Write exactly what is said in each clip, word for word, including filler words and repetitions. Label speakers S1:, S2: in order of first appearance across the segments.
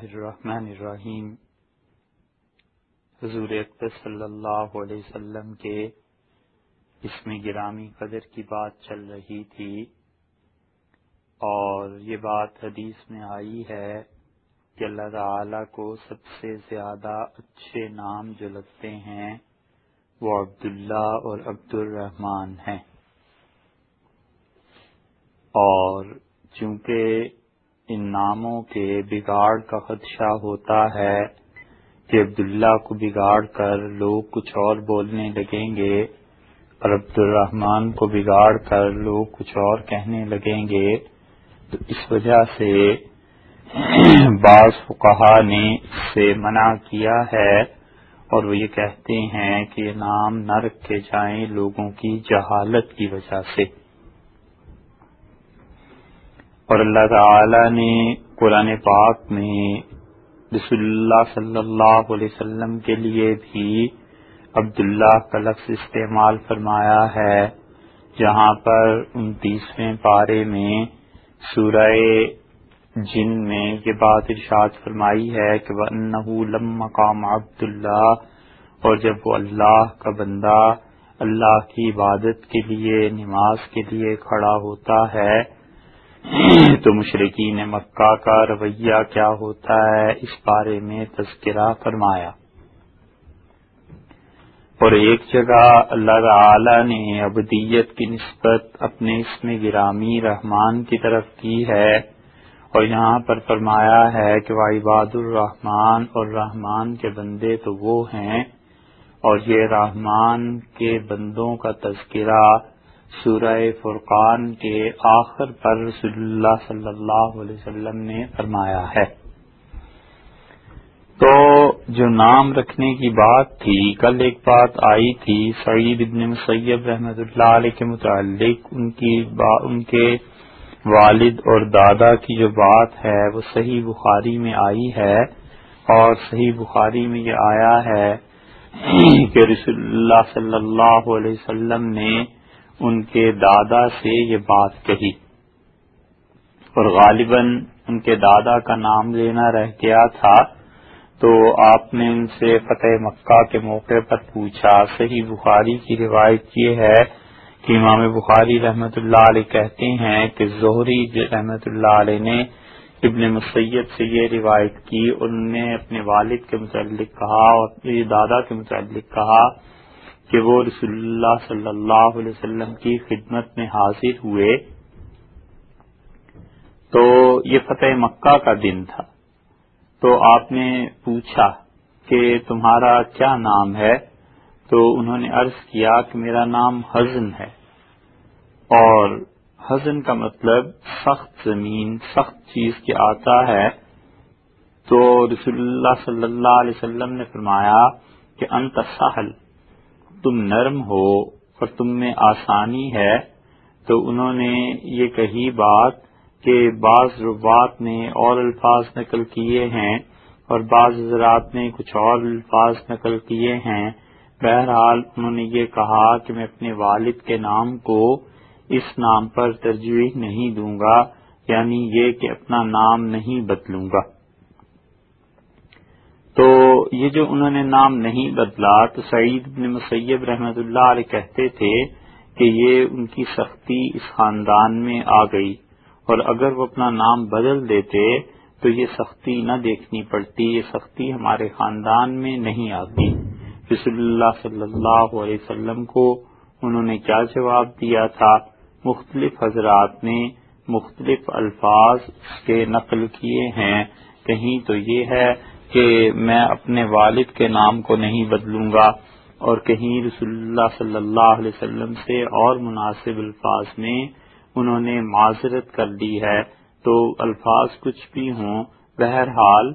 S1: الرحمن الرحیم۔ حضور اقدس صلی اللہ علیہ وسلم کے اسم گرامی قدر کی بات چل رہی تھی، اور یہ بات حدیث میں آئی ہے کہ اللہ تعالی کو سب سے زیادہ اچھے نام جو لگتے ہیں وہ عبداللہ اور عبد الرحمن ہیں، اور چونکہ ان ناموں کے بگاڑ کا خدشہ ہوتا ہے کہ عبداللہ کو بگاڑ کر لوگ کچھ اور بولنے لگیں گے اور عبد الرحمن کو بگاڑ کر لوگ کچھ اور کہنے لگیں گے، تو اس وجہ سے بعض فقہا نے اس سے منع کیا ہے، اور وہ یہ کہتے ہیں کہ یہ نام نہ رکھے جائیں لوگوں کی جہالت کی وجہ سے۔ اور اللہ تعالی نے قرآن پاک میں رسول اللہ صلی اللہ علیہ وسلم کے لیے بھی عبداللہ کا لفظ استعمال فرمایا ہے، جہاں پر انتیسویں پارے میں سورہ جن میں یہ بات ارشاد فرمائی ہے کہ وَأَنَّهُ لَمَّا قَامَ عَبْدُ، اور جب وہ اللہ کا بندہ اللہ کی عبادت کے لیے نماز کے لیے کھڑا ہوتا ہے تو مشرکین مکہ کا رویہ کیا ہوتا ہے اس بارے میں تذکرہ فرمایا۔ اور ایک جگہ اللہ تعالی نے عبدیت کی نسبت اپنے اسم گرامی رحمان کی طرف کی ہے، اور یہاں پر فرمایا ہے کہ وعباد الرحمن، اور رحمان کے بندے تو وہ ہیں، اور یہ رحمان کے بندوں کا تذکرہ سورہ فرقان کے آخر پر رسول اللہ صلی اللہ علیہ وسلم نے فرمایا ہے۔ تو جو نام رکھنے کی بات تھی، کل ایک بات آئی تھی سعید بن مسیب رحمۃ اللہ علیہ کے متعلق، ان کی با ان کے والد اور دادا کی جو بات ہے وہ صحیح بخاری میں آئی ہے، اور صحیح بخاری میں یہ آیا ہے کہ رسول اللہ صلی اللہ علیہ وسلم نے ان کے دادا سے یہ بات کہی، اور غالباً ان کے دادا کا نام لینا رہ گیا تھا، تو آپ نے ان سے فتح مکہ کے موقع پر پوچھا۔ صحیح بخاری کی روایت یہ ہے کہ امام بخاری رحمۃ اللہ علیہ کہتے ہیں کہ زہری رحمۃ اللہ علیہ نے ابن مسیب سے یہ روایت کی، اور انہوں نے اپنے والد کے متعلق کہا اور اپنے دادا کے متعلق کہا کہ وہ رسول اللہ صلی اللہ علیہ وسلم کی خدمت میں حاضر ہوئے، تو یہ فتح مکہ کا دن تھا، تو آپ نے پوچھا کہ تمہارا کیا نام ہے، تو انہوں نے عرض کیا کہ میرا نام حزن ہے، اور حزن کا مطلب سخت زمین، سخت چیز کے آتا ہے۔ تو رسول اللہ صلی اللہ علیہ وسلم نے فرمایا کہ انت سہل، تم نرم ہو اور تم میں آسانی ہے۔ تو انہوں نے یہ کہی بات کہ بعض روات نے اور الفاظ نقل کیے ہیں اور بعض حضرات نے کچھ اور الفاظ نقل کیے ہیں، بہرحال انہوں نے یہ کہا کہ میں اپنے والد کے نام کو اس نام پر ترجیح نہیں دوں گا، یعنی یہ کہ اپنا نام نہیں بدلوں گا۔ تو یہ جو انہوں نے نام نہیں بدلا، تو سعید بن مسیب رحمۃ اللہ علیہ کہتے تھے کہ یہ ان کی سختی اس خاندان میں آ گئی، اور اگر وہ اپنا نام بدل دیتے تو یہ سختی نہ دیکھنی پڑتی، یہ سختی ہمارے خاندان میں نہیں آتی۔ رسول اللہ صلی اللہ علیہ وسلم کو انہوں نے کیا جواب دیا تھا؟ مختلف حضرات نے مختلف الفاظ اس کے نقل کیے ہیں، کہیں تو یہ ہے کہ میں اپنے والد کے نام کو نہیں بدلوں گا، اور کہیں رسول اللہ صلی اللہ علیہ وسلم سے اور مناسب الفاظ میں انہوں نے معذرت کر لی ہے۔ تو الفاظ کچھ بھی ہوں، بہرحال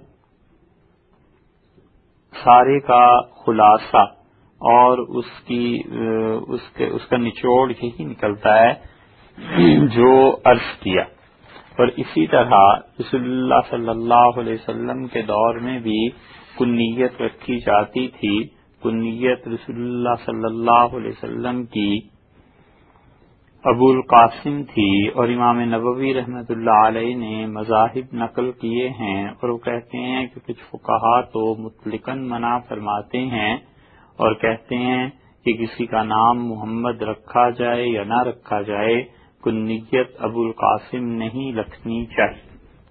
S1: سارے کا خلاصہ اور اس کی اس کے اس کا نچوڑ یہی نکلتا ہے جو عرض کیا۔ اور اسی طرح رسول اللہ صلی اللہ علیہ وسلم کے دور میں بھی کنیت رکھی جاتی تھی۔ کنیت رسول اللہ صلی اللہ علیہ وسلم کی ابو القاسم تھی، اور امام نووی رحمۃ اللہ علیہ نے مذاہب نقل کیے ہیں، اور وہ کہتے ہیں کہ کچھ فقہا تو مطلقاً منع فرماتے ہیں اور کہتے ہیں کہ کسی کا نام محمد رکھا جائے یا نہ رکھا جائے، کنیت ابو القاسم نہیں رکھنی چاہیے۔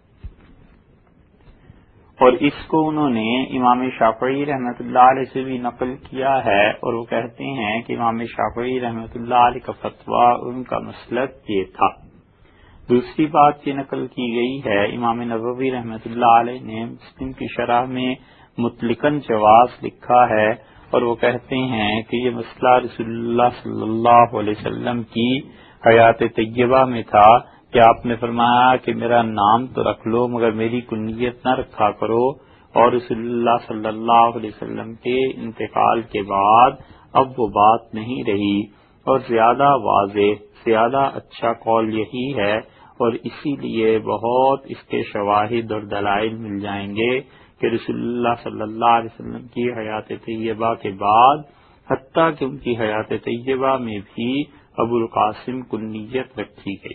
S1: اور اس کو انہوں نے امام شافعی رحمۃ اللہ علیہ سے بھی نقل کیا ہے، اور وہ کہتے ہیں کہ امام شافعی رحمۃ اللہ علیہ کا فتویٰ، ان کا مسلک یہ تھا۔ دوسری بات یہ نقل کی گئی ہے، امام نووی رحمۃ اللہ علیہ نے مسلم کی شرح میں مطلقاً جواز لکھا ہے، اور وہ کہتے ہیں کہ یہ مسئلہ رسول اللہ صلی اللہ علیہ وسلم کی حیات طیبہ میں تھا کہ آپ نے فرمایا کہ میرا نام تو رکھ لو مگر میری کنیت نہ رکھا کرو، اور رسول اللہ صلی اللہ علیہ وسلم کے انتقال کے بعد اب وہ بات نہیں رہی، اور زیادہ واضح، زیادہ اچھا قول یہی ہے، اور اسی لیے بہت اس کے شواہد اور دلائل مل جائیں گے کہ رسول اللہ صلی اللہ علیہ وسلم کی حیات طیبہ کے بعد حتیٰ کہ ان کی حیات طیبہ میں بھی ابو القاسم کنیت رکھی گئی۔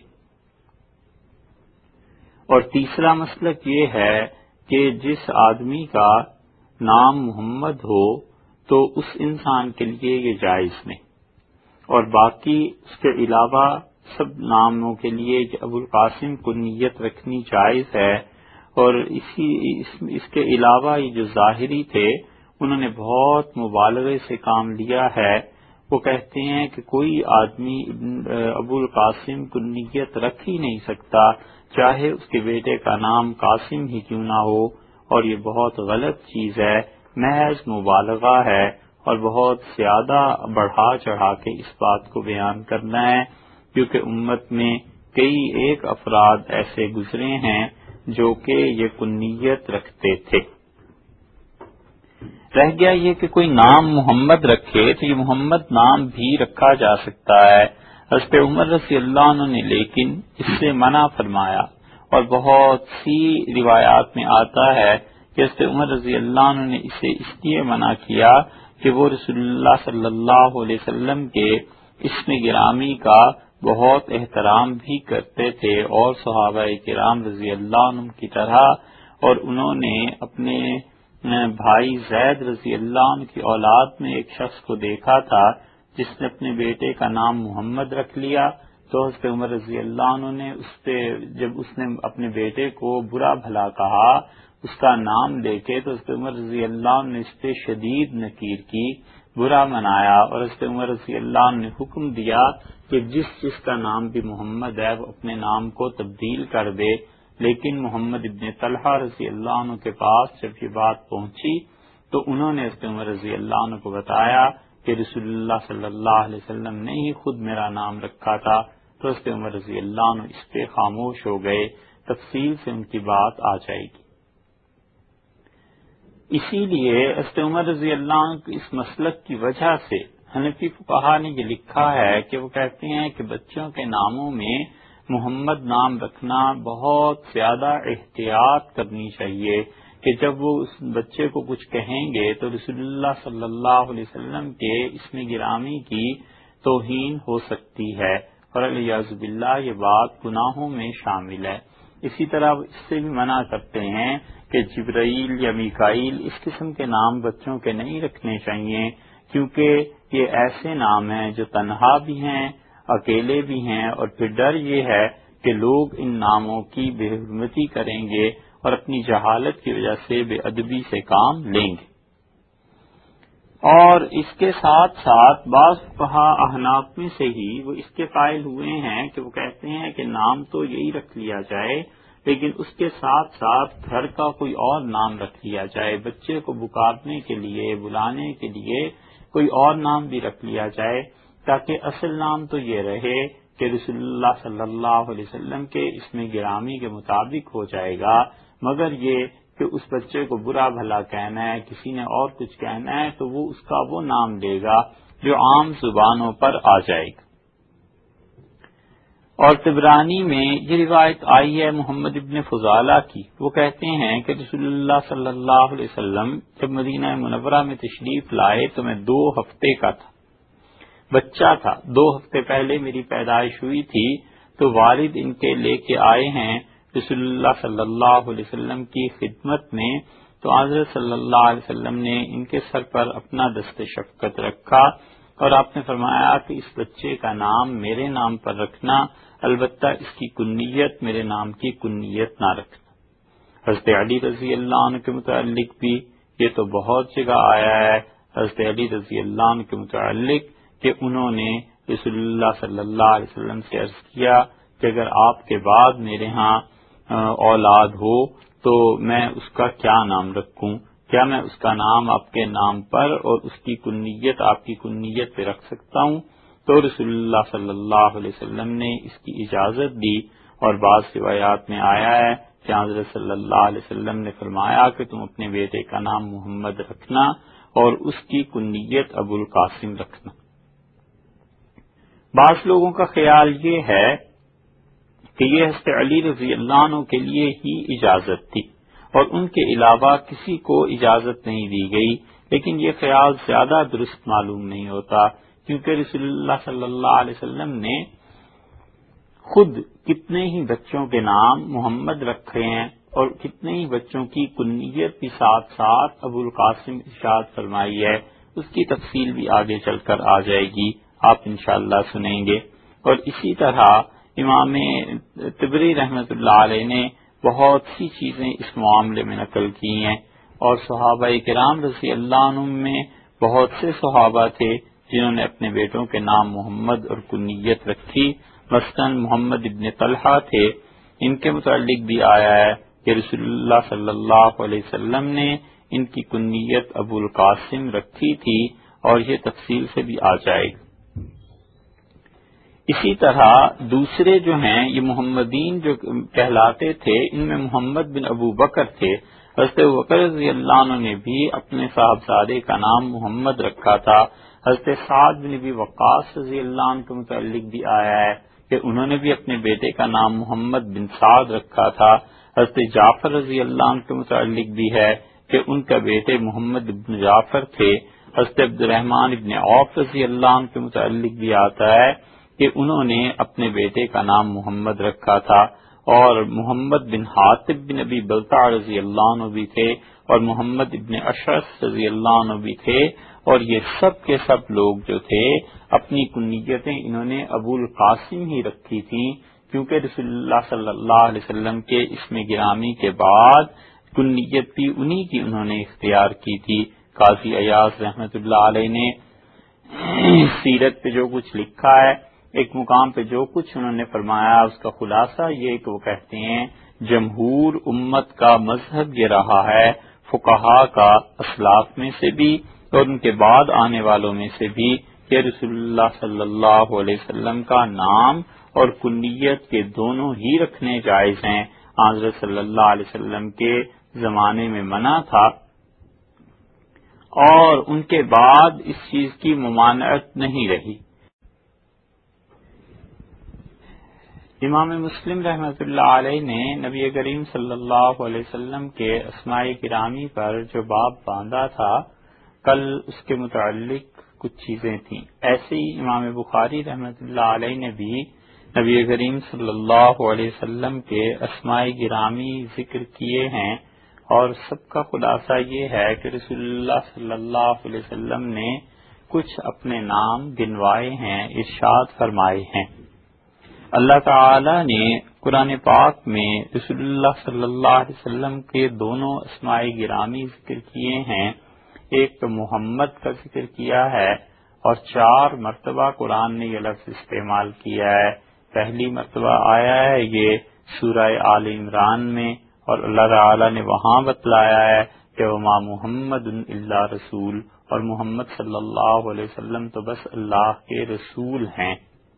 S1: اور تیسرا مسلک یہ ہے کہ جس آدمی کا نام محمد ہو تو اس انسان کے لیے یہ جائز نہیں، اور باقی اس کے علاوہ سب ناموں کے لیے کہ ابو القاسم کنیت رکھنی جائز ہے۔ اور اسی اس, اس کے علاوہ یہ جو ظاہری تھے انہوں نے بہت مبالغے سے کام لیا ہے، وہ کہتے ہیں کہ کوئی آدمی ابو القاسم کنیت رکھ ہی نہیں سکتا چاہے اس کے بیٹے کا نام قاسم ہی کیوں نہ ہو، اور یہ بہت غلط چیز ہے، محض مبالغہ ہے، اور بہت زیادہ بڑھا چڑھا کے اس بات کو بیان کرنا ہے، کیونکہ امت میں کئی ایک افراد ایسے گزرے ہیں جو کہ یہ کنیت رکھتے تھے۔ رہ گیا یہ کہ کوئی نام محمد رکھے تو یہ محمد نام بھی رکھا جا سکتا ہے۔ حضرت عمر رضی اللہ عنہ نے لیکن اس سے منع فرمایا، اور بہت سی روایات میں آتا ہے کہ حضرت عمر رضی اللہ عنہ نے اسے اس لیے منع کیا کہ وہ رسول اللہ صلی اللہ علیہ وسلم کے اسم گرامی کا بہت احترام بھی کرتے تھے، اور صحابہ کرام رضی اللہ عنہ کی طرح، اور انہوں نے اپنے بھائی زید رضی اللہ عنہ کی اولاد میں ایک شخص کو دیکھا تھا جس نے اپنے بیٹے کا نام محمد رکھ لیا، تو حضرت عمر رضی اللہ عنہ نے اس پہ جب اس نے اپنے بیٹے کو برا بھلا کہا اس کا نام لے کے، تو حضرت عمر رضی اللہ عنہ نے اس پہ شدید نکیر کی، برا منایا، اور حضرت عمر رضی اللہ عنہ نے حکم دیا کہ جس جس کا نام بھی محمد ہے وہ اپنے نام کو تبدیل کر دے۔ لیکن محمد ابن طلحہ رضی اللہ عنہ کے پاس جب یہ بات پہنچی تو انہوں نے حضرت عمر رضی اللہ عنہ کو بتایا کہ رسول اللہ صلی اللہ علیہ وسلم نے ہی خود میرا نام رکھا تھا، تو حضرت عمر رضی اللہ عنہ اس پہ خاموش ہو گئے۔ تفصیل سے ان کی بات آ جائے گی۔ اسی لیے حضرت عمر رضی اللہ عنہ کی اس مسلک کی وجہ سے حنفی فقہا نے یہ لکھا ہے کہ وہ کہتے ہیں کہ بچوں کے ناموں میں محمد نام رکھنا بہت زیادہ احتیاط کرنی چاہیے، کہ جب وہ اس بچے کو کچھ کہیں گے تو رسول اللہ صلی اللہ علیہ وسلم کے اسم گرامی کی توہین ہو سکتی ہے، اور الیاذ باللہ یہ بات گناہوں میں شامل ہے۔ اسی طرح اس سے بھی منع کرتے ہیں کہ جبرائیل یا میکائیل اس قسم کے نام بچوں کے نہیں رکھنے چاہیے، کیونکہ یہ ایسے نام ہیں جو تنہا بھی ہیں، اکیلے بھی ہیں، اور پھر ڈر یہ ہے کہ لوگ ان ناموں کی بے حرمتی کریں گے اور اپنی جہالت کی وجہ سے بے ادبی سے کام لیں گے۔ اور اس کے ساتھ ساتھ بعض فقہا احناف میں سے ہی وہ اس کے قائل ہوئے ہیں کہ وہ کہتے ہیں کہ نام تو یہی رکھ لیا جائے، لیکن اس کے ساتھ ساتھ گھر کا کوئی اور نام رکھ لیا جائے، بچے کو پکارنے کے لیے، بلانے کے لیے کوئی اور نام بھی رکھ لیا جائے، تاکہ اصل نام تو یہ رہے کہ رسول اللہ صلی اللہ علیہ وسلم کے اسم گرامی کے مطابق ہو جائے گا، مگر یہ کہ اس بچے کو برا بھلا کہنا ہے، کسی نے اور کچھ کہنا ہے تو وہ اس کا وہ نام دے گا جو عام زبانوں پر آ جائے گا۔ اور طبرانی میں یہ روایت آئی ہے محمد ابن فضالہ کی، وہ کہتے ہیں کہ رسول اللہ صلی اللہ علیہ وسلم جب مدینہ منورہ میں تشریف لائے تو میں دو ہفتے کا تھا۔ بچہ تھا، دو ہفتے پہلے میری پیدائش ہوئی تھی، تو والد ان کے لے کے آئے ہیں رسول اللہ صلی اللہ علیہ وسلم کی خدمت میں، تو حضرت صلی اللہ علیہ وسلم نے ان کے سر پر اپنا دست شفقت رکھا اور آپ نے فرمایا کہ اس بچے کا نام میرے نام پر رکھنا، البتہ اس کی کنیت میرے نام کی کنیت نہ رکھنا۔ حضرت علی رضی اللہ عنہ کے متعلق بھی یہ تو بہت جگہ آیا ہے، حضرت علی رضی اللہ عنہ کے متعلق کہ انہوں نے رسول اللہ صلی اللہ علیہ وسلم سے عرض کیا کہ اگر آپ کے بعد میرے ہاں اولاد ہو تو میں اس کا کیا نام رکھوں، کیا میں اس کا نام آپ کے نام پر اور اس کی کنیت آپ کی کنیت پہ رکھ سکتا ہوں؟ تو رسول اللہ صلی اللہ علیہ وسلم نے اس کی اجازت دی، اور بعض روایات میں آیا ہے کہ حضرت صلی اللہ علیہ وسلم نے فرمایا کہ تم اپنے بیٹے کا نام محمد رکھنا اور اس کی کنیت ابو القاسم رکھنا۔ بعض لوگوں کا خیال یہ ہے کہ یہ حضرت علی رضی اللہ عنہ کے لیے ہی اجازت تھی اور ان کے علاوہ کسی کو اجازت نہیں دی گئی، لیکن یہ خیال زیادہ درست معلوم نہیں ہوتا، کیونکہ رسول اللہ صلی اللہ علیہ وسلم نے خود کتنے ہی بچوں کے نام محمد رکھے ہیں اور کتنے ہی بچوں کی کنیت بھی ساتھ ساتھ ابو القاسم ارشاد فرمائی ہے، اس کی تفصیل بھی آگے چل کر آ جائے گی، آپ انشاءاللہ سنیں گے۔ اور اسی طرح امام طبری رحمۃ اللہ علیہ نے بہت سی چیزیں اس معاملے میں نقل کی ہیں، اور صحابہ کرام رضی اللہ عنہم میں بہت سے صحابہ تھے جنہوں نے اپنے بیٹوں کے نام محمد اور کنیت رکھی، مثلاً محمد ابن طلحہ تھے، ان کے متعلق بھی آیا ہے کہ رسول اللہ صلی اللہ علیہ وسلم نے ان کی کنیت ابو القاسم رکھی تھی، اور یہ تفصیل سے بھی آ جائے گی۔ اسی طرح دوسرے جو ہیں یہ محمدین جو کہلاتے تھے، ان میں محمد بن ابو بکر تھے، حضرت ابو بکر رضی اللہ عنہ نے بھی اپنے صاحبزادے کا نام محمد رکھا تھا۔ حضرت سعد بن ابی وقاص رضی اللہ عنہ کے متعلق بھی آیا ہے کہ انہوں نے بھی اپنے بیٹے کا نام محمد بن سعد رکھا تھا۔ حضرت جعفر رضی اللہ عنہ کے متعلق بھی ہے کہ ان کا بیٹے محمد بن جعفر تھے۔ حضرت عبد الرحمن ابن عوف رضی اللہ عنہ کے متعلق بھی آتا ہے کہ انہوں نے اپنے بیٹے کا نام محمد رکھا تھا، اور محمد بن حاتب بن ابی بلتع رضی اللہ عنہ بھی تھے، اور محمد ابن اشعث رضی اللہ عنہ بھی تھے، اور یہ سب کے سب لوگ جو تھے اپنی کنیتیں انہوں نے ابو القاسم ہی رکھی تھیں، کیونکہ رسول اللہ صلی اللہ علیہ وسلم کے اسم گرامی کے بعد کنیت بھی انہی کی انہوں نے اختیار کی تھی۔ قاضی ایاز رحمۃ اللہ علیہ نے سیرت پہ جو کچھ لکھا ہے، ایک مقام پہ جو کچھ انہوں نے فرمایا، اس کا خلاصہ یہ کہ وہ کہتے ہیں جمہور امت کا مذہب یہ رہا ہے، فقہا کا اسلاف میں سے بھی اور ان کے بعد آنے والوں میں سے بھی، کہ رسول اللہ صلی اللہ علیہ وسلم کا نام اور کنیت کے دونوں ہی رکھنے جائز ہیں۔ حضرت صلی اللہ علیہ وسلم کے زمانے میں منع تھا، اور ان کے بعد اس چیز کی ممانعت نہیں رہی۔ امام مسلم رحمۃ اللہ علیہ نے نبی کریم صلی اللہ علیہ وسلم کے اسماء گرامی پر جو باب باندھا تھا، کل اس کے متعلق کچھ چیزیں تھیں۔ ایسے ہی امام بخاری رحمۃ اللہ علیہ نے بھی نبی کریم صلی اللہ علیہ وسلم کے اسماء گرامی ذکر کیے ہیں، اور سب کا خلاصہ یہ ہے کہ رسول اللہ صلی اللہ علیہ وسلم نے کچھ اپنے نام گنوائے ہیں، ارشاد فرمائے ہیں۔ اللہ تعالی نے قرآن پاک میں رسول اللہ صلی اللہ علیہ وسلم کے دونوں اسماء گرامی ذکر کیے ہیں، ایک تو محمد کا ذکر کیا ہے، اور چار مرتبہ قرآن نے یہ لفظ استعمال کیا ہے۔ پہلی مرتبہ آیا ہے یہ سورہ آل عمران میں، اور اللہ تعالی نے وہاں بتلایا ہے کہ وما محمد الا رسول، اور محمد صلی اللہ علیہ وسلم تو بس اللہ کے رسول ہیں۔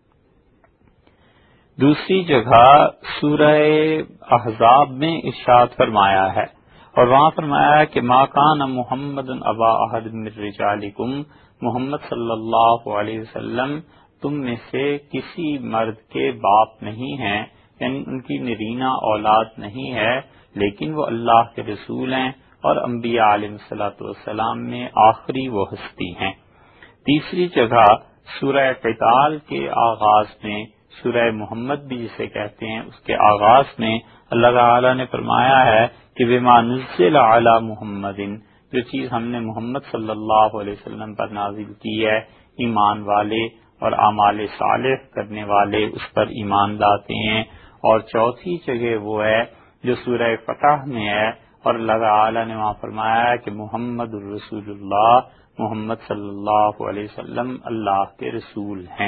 S1: دوسری جگہ سورہ احزاب میں ارشاد فرمایا ہے، اور وہاں فرمایا ہے کہ ما کان محمد ابا احد من رجالکم، محمد صلی اللہ علیہ وسلم تم میں سے کسی مرد کے باپ نہیں ہیں، یعنی ان کی نرینہ اولاد نہیں ہے، لیکن وہ اللہ کے رسول ہیں اور انبیاء علیہ الصلوۃ والسلام میں آخری وہ ہستی ہیں۔ تیسری جگہ سورہ قتال کے آغاز میں، سورہ محمد بھی جسے کہتے ہیں، اس کے آغاز میں اللہ تعالی نے فرمایا ہے کہ بما نزل علی محمد، جو چیز ہم نے محمد صلی اللہ علیہ وسلم پر نازل کی ہے، ایمان والے اور اعمال صالح کرنے والے اس پر ایمان لاتے ہیں۔ اور چوتھی جگہ وہ ہے جو سورہ فتح میں ہے، اور اللہ تعالی نے وہاں فرمایا ہے کہ محمد الرسول اللہ، محمد صلی اللہ علیہ وسلم اللہ کے رسول ہیں۔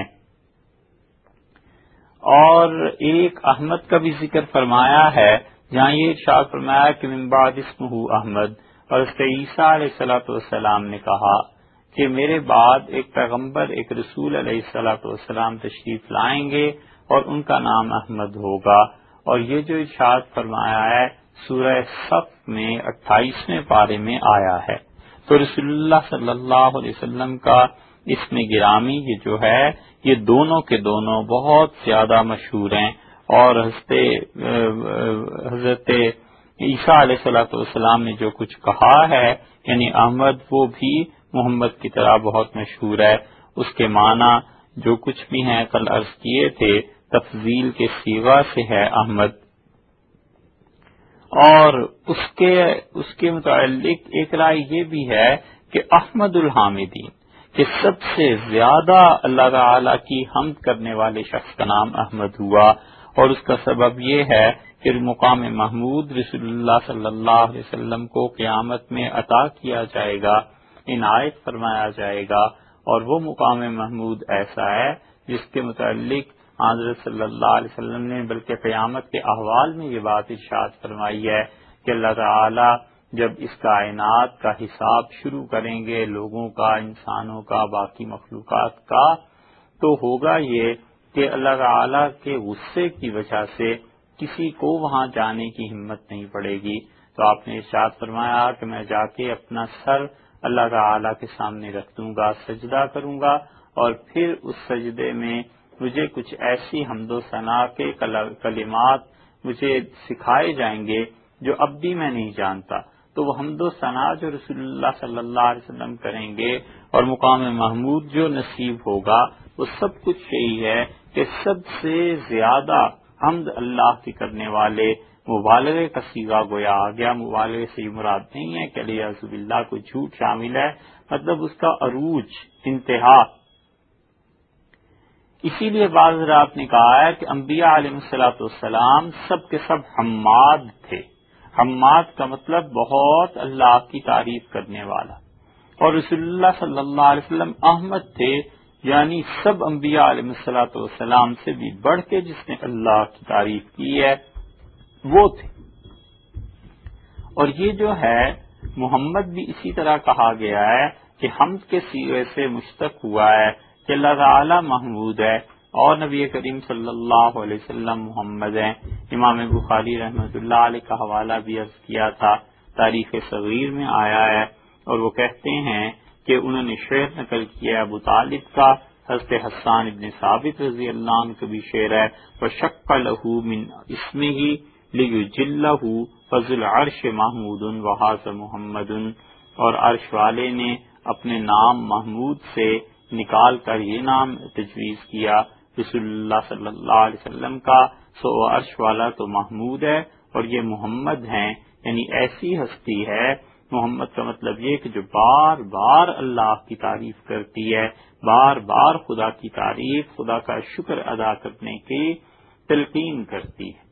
S1: اور ایک احمد کا بھی ذکر فرمایا ہے، جہاں یہ ارشاد فرمایا کہ من بعد اسمہ احمد، اور اس کے عیسیٰ علیہ الصلوۃ والسلام نے کہا کہ میرے بعد ایک پیغمبر، ایک رسول علیہ الصلوۃ والسلام تشریف لائیں گے اور ان کا نام احمد ہوگا۔ اور یہ جو ارشاد فرمایا ہے سورہ صف میں اٹھائیسویں پارے میں آیا ہے۔ تو رسول اللہ صلی اللہ علیہ وسلم کا اسم گرامی یہ جو ہے، یہ دونوں کے دونوں بہت زیادہ مشہور ہیں، اور حضرت حضرت عیسیٰ علیہ الصلوۃ والسلام نے جو کچھ کہا ہے، یعنی احمد، وہ بھی محمد کی طرح بہت مشہور ہے۔ اس کے معنی جو کچھ بھی ہیں کل عرض کیے تھے، تفضیل کے صیغہ سے ہے احمد۔ اور اس کے اس کے متعلق ایک رائے یہ بھی ہے کہ احمد الحامدین، کہ سب سے زیادہ اللہ تعالی کی حمد کرنے والے شخص کا نام احمد ہوا، اور اس کا سبب یہ ہے کہ مقام محمود رسول اللہ صلی اللہ علیہ وسلم کو قیامت میں عطا کیا جائے گا، عنایت فرمایا جائے گا، اور وہ مقام محمود ایسا ہے جس کے متعلق حضرت صلی اللہ علیہ وسلم نے بلکہ قیامت کے احوال میں یہ بات ارشاد فرمائی ہے کہ اللہ تعالی جب اس کائنات کا حساب شروع کریں گے، لوگوں کا، انسانوں کا، باقی مخلوقات کا، تو ہوگا یہ کہ اللہ تعالی کے غصے کی وجہ سے کسی کو وہاں جانے کی ہمت نہیں پڑے گی۔ تو آپ نے ارشاد فرمایا کہ میں جا کے اپنا سر اللہ تعالی کے سامنے رکھ دوں گا، سجدہ کروں گا، اور پھر اس سجدے میں مجھے کچھ ایسی حمد و ثنا کے کلمات مجھے سکھائے جائیں گے جو اب بھی میں نہیں جانتا۔ تو وہ حمد و ثنا جو رسول اللہ صلی اللہ علیہ وسلم کریں گے اور مقام محمود جو نصیب ہوگا، وہ سب کچھ یہی ہے کہ سب سے زیادہ حمد اللہ کی کرنے والے، مبالغے کا صیغہ گویا آ گیا، مبالغے سے یہ مراد نہیں ہے کہ الیاذ باللہ کوئی جھوٹ شامل ہے، مطلب اس کا عروج، انتہا۔ اسی لیے بعض حضرات نے کہا ہے کہ انبیاء علیہ الصلوۃ والسلام سب کے سب حماد تھے۔ حماد کا مطلب بہت اللہ کی تعریف کرنے والا، اور رسول اللہ صلی اللہ علیہ وسلم احمد تھے، یعنی سب انبیاء علیہ الصلوۃ والسلام سے بھی بڑھ کے جس نے اللہ کی تعریف کی ہے وہ تھے۔ اور یہ جو ہے محمد بھی اسی طرح کہا گیا ہے کہ حمد کے صیغے سے مشتق ہوا ہے کہ اللہ تعالی محمود ہے، اور نبی کریم صلی اللہ علیہ وسلم محمد ہیں۔ امام بخاری رحمۃ اللہ علیہ کا حوالہ بھی عرض کیا تھا، تاریخ صغیر میں آیا ہے، اور وہ کہتے ہیں کہ انہوں نے شعر نقل کیا ابو طالب کا، حضرت حسان ابن ثابت رضی اللہ عنہ کا بھی شعر ہے، وَشَقَّ لَهُ مِنْ اسْمِهِ لِيُجِلَّهُ فَذُو الْعَرْشِ مَحْمُودٌ وَهَذَا مُحَمَّدٌ، اور عرش والے نے اپنے نام محمود سے نکال کر یہ نام تجویز کیا رسول اللہ صلی اللہ علیہ وسلم کا، سو عرش والا تو محمود ہے اور یہ محمد ہیں، یعنی ایسی ہستی ہے۔ محمد کا مطلب یہ کہ جو بار بار اللہ کی تعریف کرتی ہے، بار بار خدا کی تعریف، خدا کا شکر ادا کرنے کی تلقین کرتی ہے۔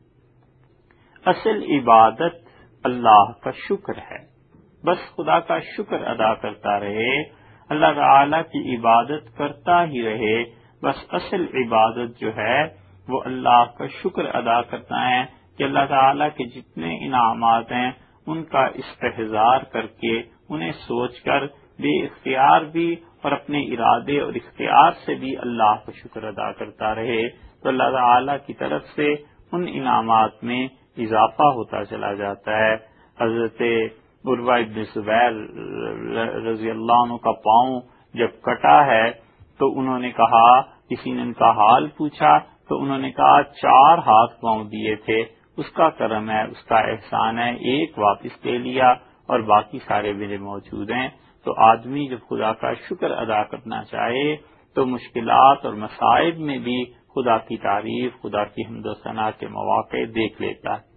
S1: اصل عبادت اللہ کا شکر ہے، بس خدا کا شکر ادا کرتا رہے، اللہ تعالی کی عبادت کرتا ہی رہے، بس اصل عبادت جو ہے وہ اللہ کا شکر ادا کرتا ہے کہ اللہ تعالی کے جتنے انعامات ہیں ان کا استحضار کر کے، انہیں سوچ کر بے اختیار بھی اور اپنے ارادے اور اختیار سے بھی اللہ کا شکر ادا کرتا رہے، تو اللہ تعالی کی طرف سے ان انعامات میں اضافہ ہوتا چلا جاتا ہے۔ حضرت عروہ ابن زبیر رضی اللہ عنہ کا پاؤں جب کٹا ہے تو انہوں نے کہا، کسی نے ان کا حال پوچھا تو انہوں نے کہا چار ہاتھ پاؤں دیے تھے، اس کا کرم ہے، اس کا احسان ہے، ایک واپس لے لیا اور باقی سارے میرے موجود ہیں۔ تو آدمی جب خدا کا شکر ادا کرنا چاہے تو مشکلات اور مصائب میں بھی خدا کی تعریف، خدا کی حمد و ثنا کے مواقع دیکھ لیتا ہے۔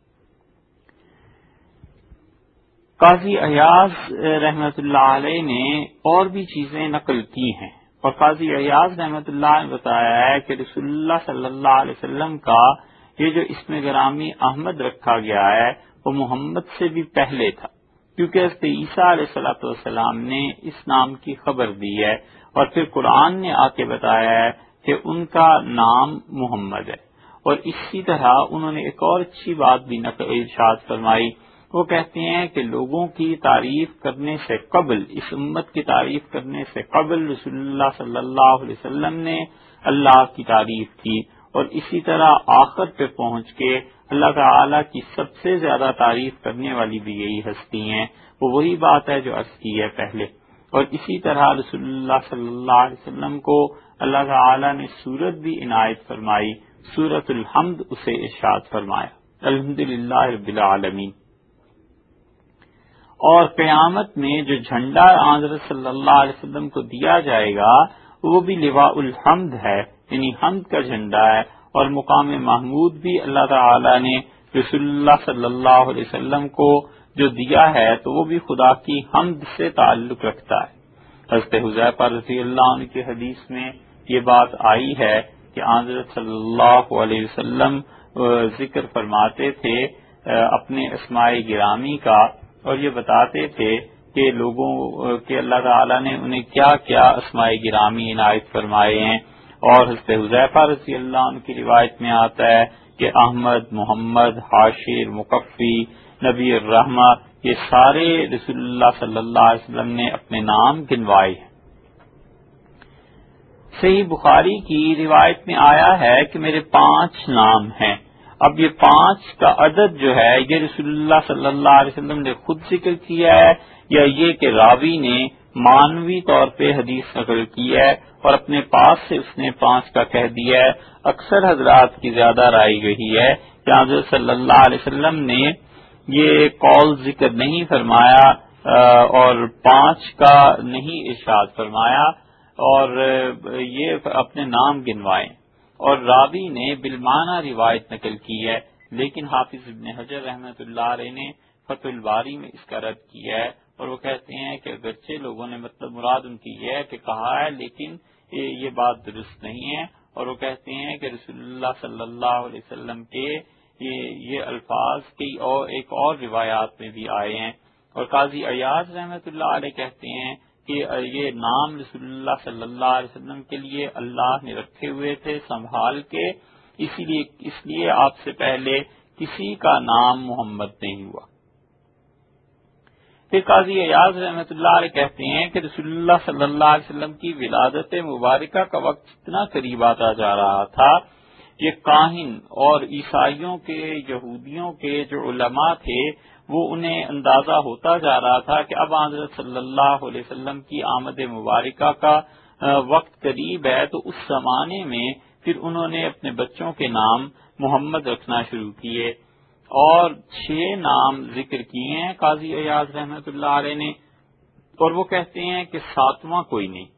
S1: قاضی ایاز رحمۃ اللہ علیہ نے اور بھی چیزیں نقل کی ہیں، اور قاضی ایاز رحمۃ اللہ نے بتایا ہے کہ رسول اللہ صلی اللہ علیہ وسلم کا یہ جو اسم گرامی احمد رکھا گیا ہے وہ محمد سے بھی پہلے تھا، کیونکہ حضرت عیسیٰ علیہ الصلوۃ والسلام نے اس نام کی خبر دی ہے، اور پھر قرآن نے آ کے بتایا ہے کہ ان کا نام محمد ہے۔ اور اسی طرح انہوں نے ایک اور اچھی بات بھی ارشاد فرمائی، وہ کہتے ہیں کہ لوگوں کی تعریف کرنے سے قبل، اس امت کی تعریف کرنے سے قبل رسول اللہ صلی اللہ علیہ وسلم نے اللہ کی تعریف کی، اور اسی طرح آخر پہ پہنچ کے اللہ تعالی کی سب سے زیادہ تعریف کرنے والی بھی یہی ہستی ہیں، وہ وہی بات ہے جو عرض کی ہے پہلے۔ اور اسی طرح رسول اللہ صلی اللہ علیہ وسلم کو اللہ تعالی نے سورت بھی عنایت فرمائی، سورۃ الحمد اسے ارشاد فرمایا، الحمدللہ رب العالمین۔ اور قیامت میں جو جھنڈا حضرت صلی اللہ علیہ وسلم کو دیا جائے گا وہ بھی لواء الحمد ہے، یعنی حمد کا جھنڈا ہے، اور مقام محمود بھی اللہ تعالی نے رسول اللہ صلی اللہ علیہ وسلم کو جو دیا ہے تو وہ بھی خدا کی حمد سے تعلق رکھتا ہے۔ حضرت حذیفہ رضی اللہ عنہ کی حدیث میں یہ بات آئی ہے کہ حضرت صلی اللہ علیہ وسلم ذکر فرماتے تھے اپنے اسماء گرامی کا، اور یہ بتاتے تھے کہ لوگوں کے اللہ تعالی نے انہیں کیا کیا اسماء گرامی عنایت فرمائے ہیں، اور حضرت حذیفہ رضی اللہ عنہ کی روایت میں آتا ہے کہ احمد، محمد، حاشر، مکفی، نبی الرحمہ، یہ سارے رسول اللہ صلی اللہ علیہ وسلم نے اپنے نام گنوائے ہیں۔ صحیح بخاری کی روایت میں آیا ہے کہ میرے پانچ نام ہیں۔ اب یہ پانچ کا عدد جو ہے یہ رسول اللہ صلی اللہ علیہ وسلم نے خود ذکر کیا ہے، یا یہ کہ راوی نے مانوی طور پہ حدیث نقل کی ہے اور اپنے پاس سے اس نے پانچ کا کہہ دیا ہے۔ اکثر حضرات کی زیادہ رائے یہی ہے کہ حضرت صلی اللہ علیہ وسلم نے یہ قول ذکر نہیں فرمایا اور پانچ کا نہیں ارشاد فرمایا، اور یہ اپنے نام گنوائے، اور راوی نے بالمعنی روایت نقل کی ہے، لیکن حافظ ابن حجر رحمۃ اللہ علیہ نے فتح الباری میں اس کا رد کیا ہے، اور وہ کہتے ہیں کہ اگرچہ لوگوں نے مطلب مراد ان کی یہ ہے کہ کہا ہے، لیکن یہ بات درست نہیں ہے، اور وہ کہتے ہیں کہ رسول اللہ صلی اللہ علیہ وسلم کے یہ الفاظ کی اور ایک اور روایات میں بھی آئے ہیں۔ اور قاضی ایاز رحمۃ اللہ علیہ کہتے ہیں کہ یہ نام رسول اللہ صلی اللہ علیہ وسلم کے لیے اللہ نے رکھے ہوئے تھے سنبھال کے، اسی لیے اس لیے آپ سے پہلے کسی کا نام محمد نہیں ہوا۔ پھر قاضی ایاز رحمۃ اللہ علیہ کہتے ہیں کہ رسول اللہ صلی اللہ علیہ وسلم کی ولادت مبارکہ کا وقت اتنا قریب آتا جا رہا تھا، یہ کاہن اور عیسائیوں کے، یہودیوں کے جو علماء تھے وہ انہیں اندازہ ہوتا جا رہا تھا کہ اب حضرت صلی اللہ علیہ وسلم کی آمد مبارکہ کا وقت قریب ہے، تو اس زمانے میں پھر انہوں نے اپنے بچوں کے نام محمد رکھنا شروع کیے، اور چھ نام ذکر کیے ہیں قاضی ایاز رحمۃ اللہ علیہ نے، اور وہ کہتے ہیں کہ ساتواں کوئی نہیں۔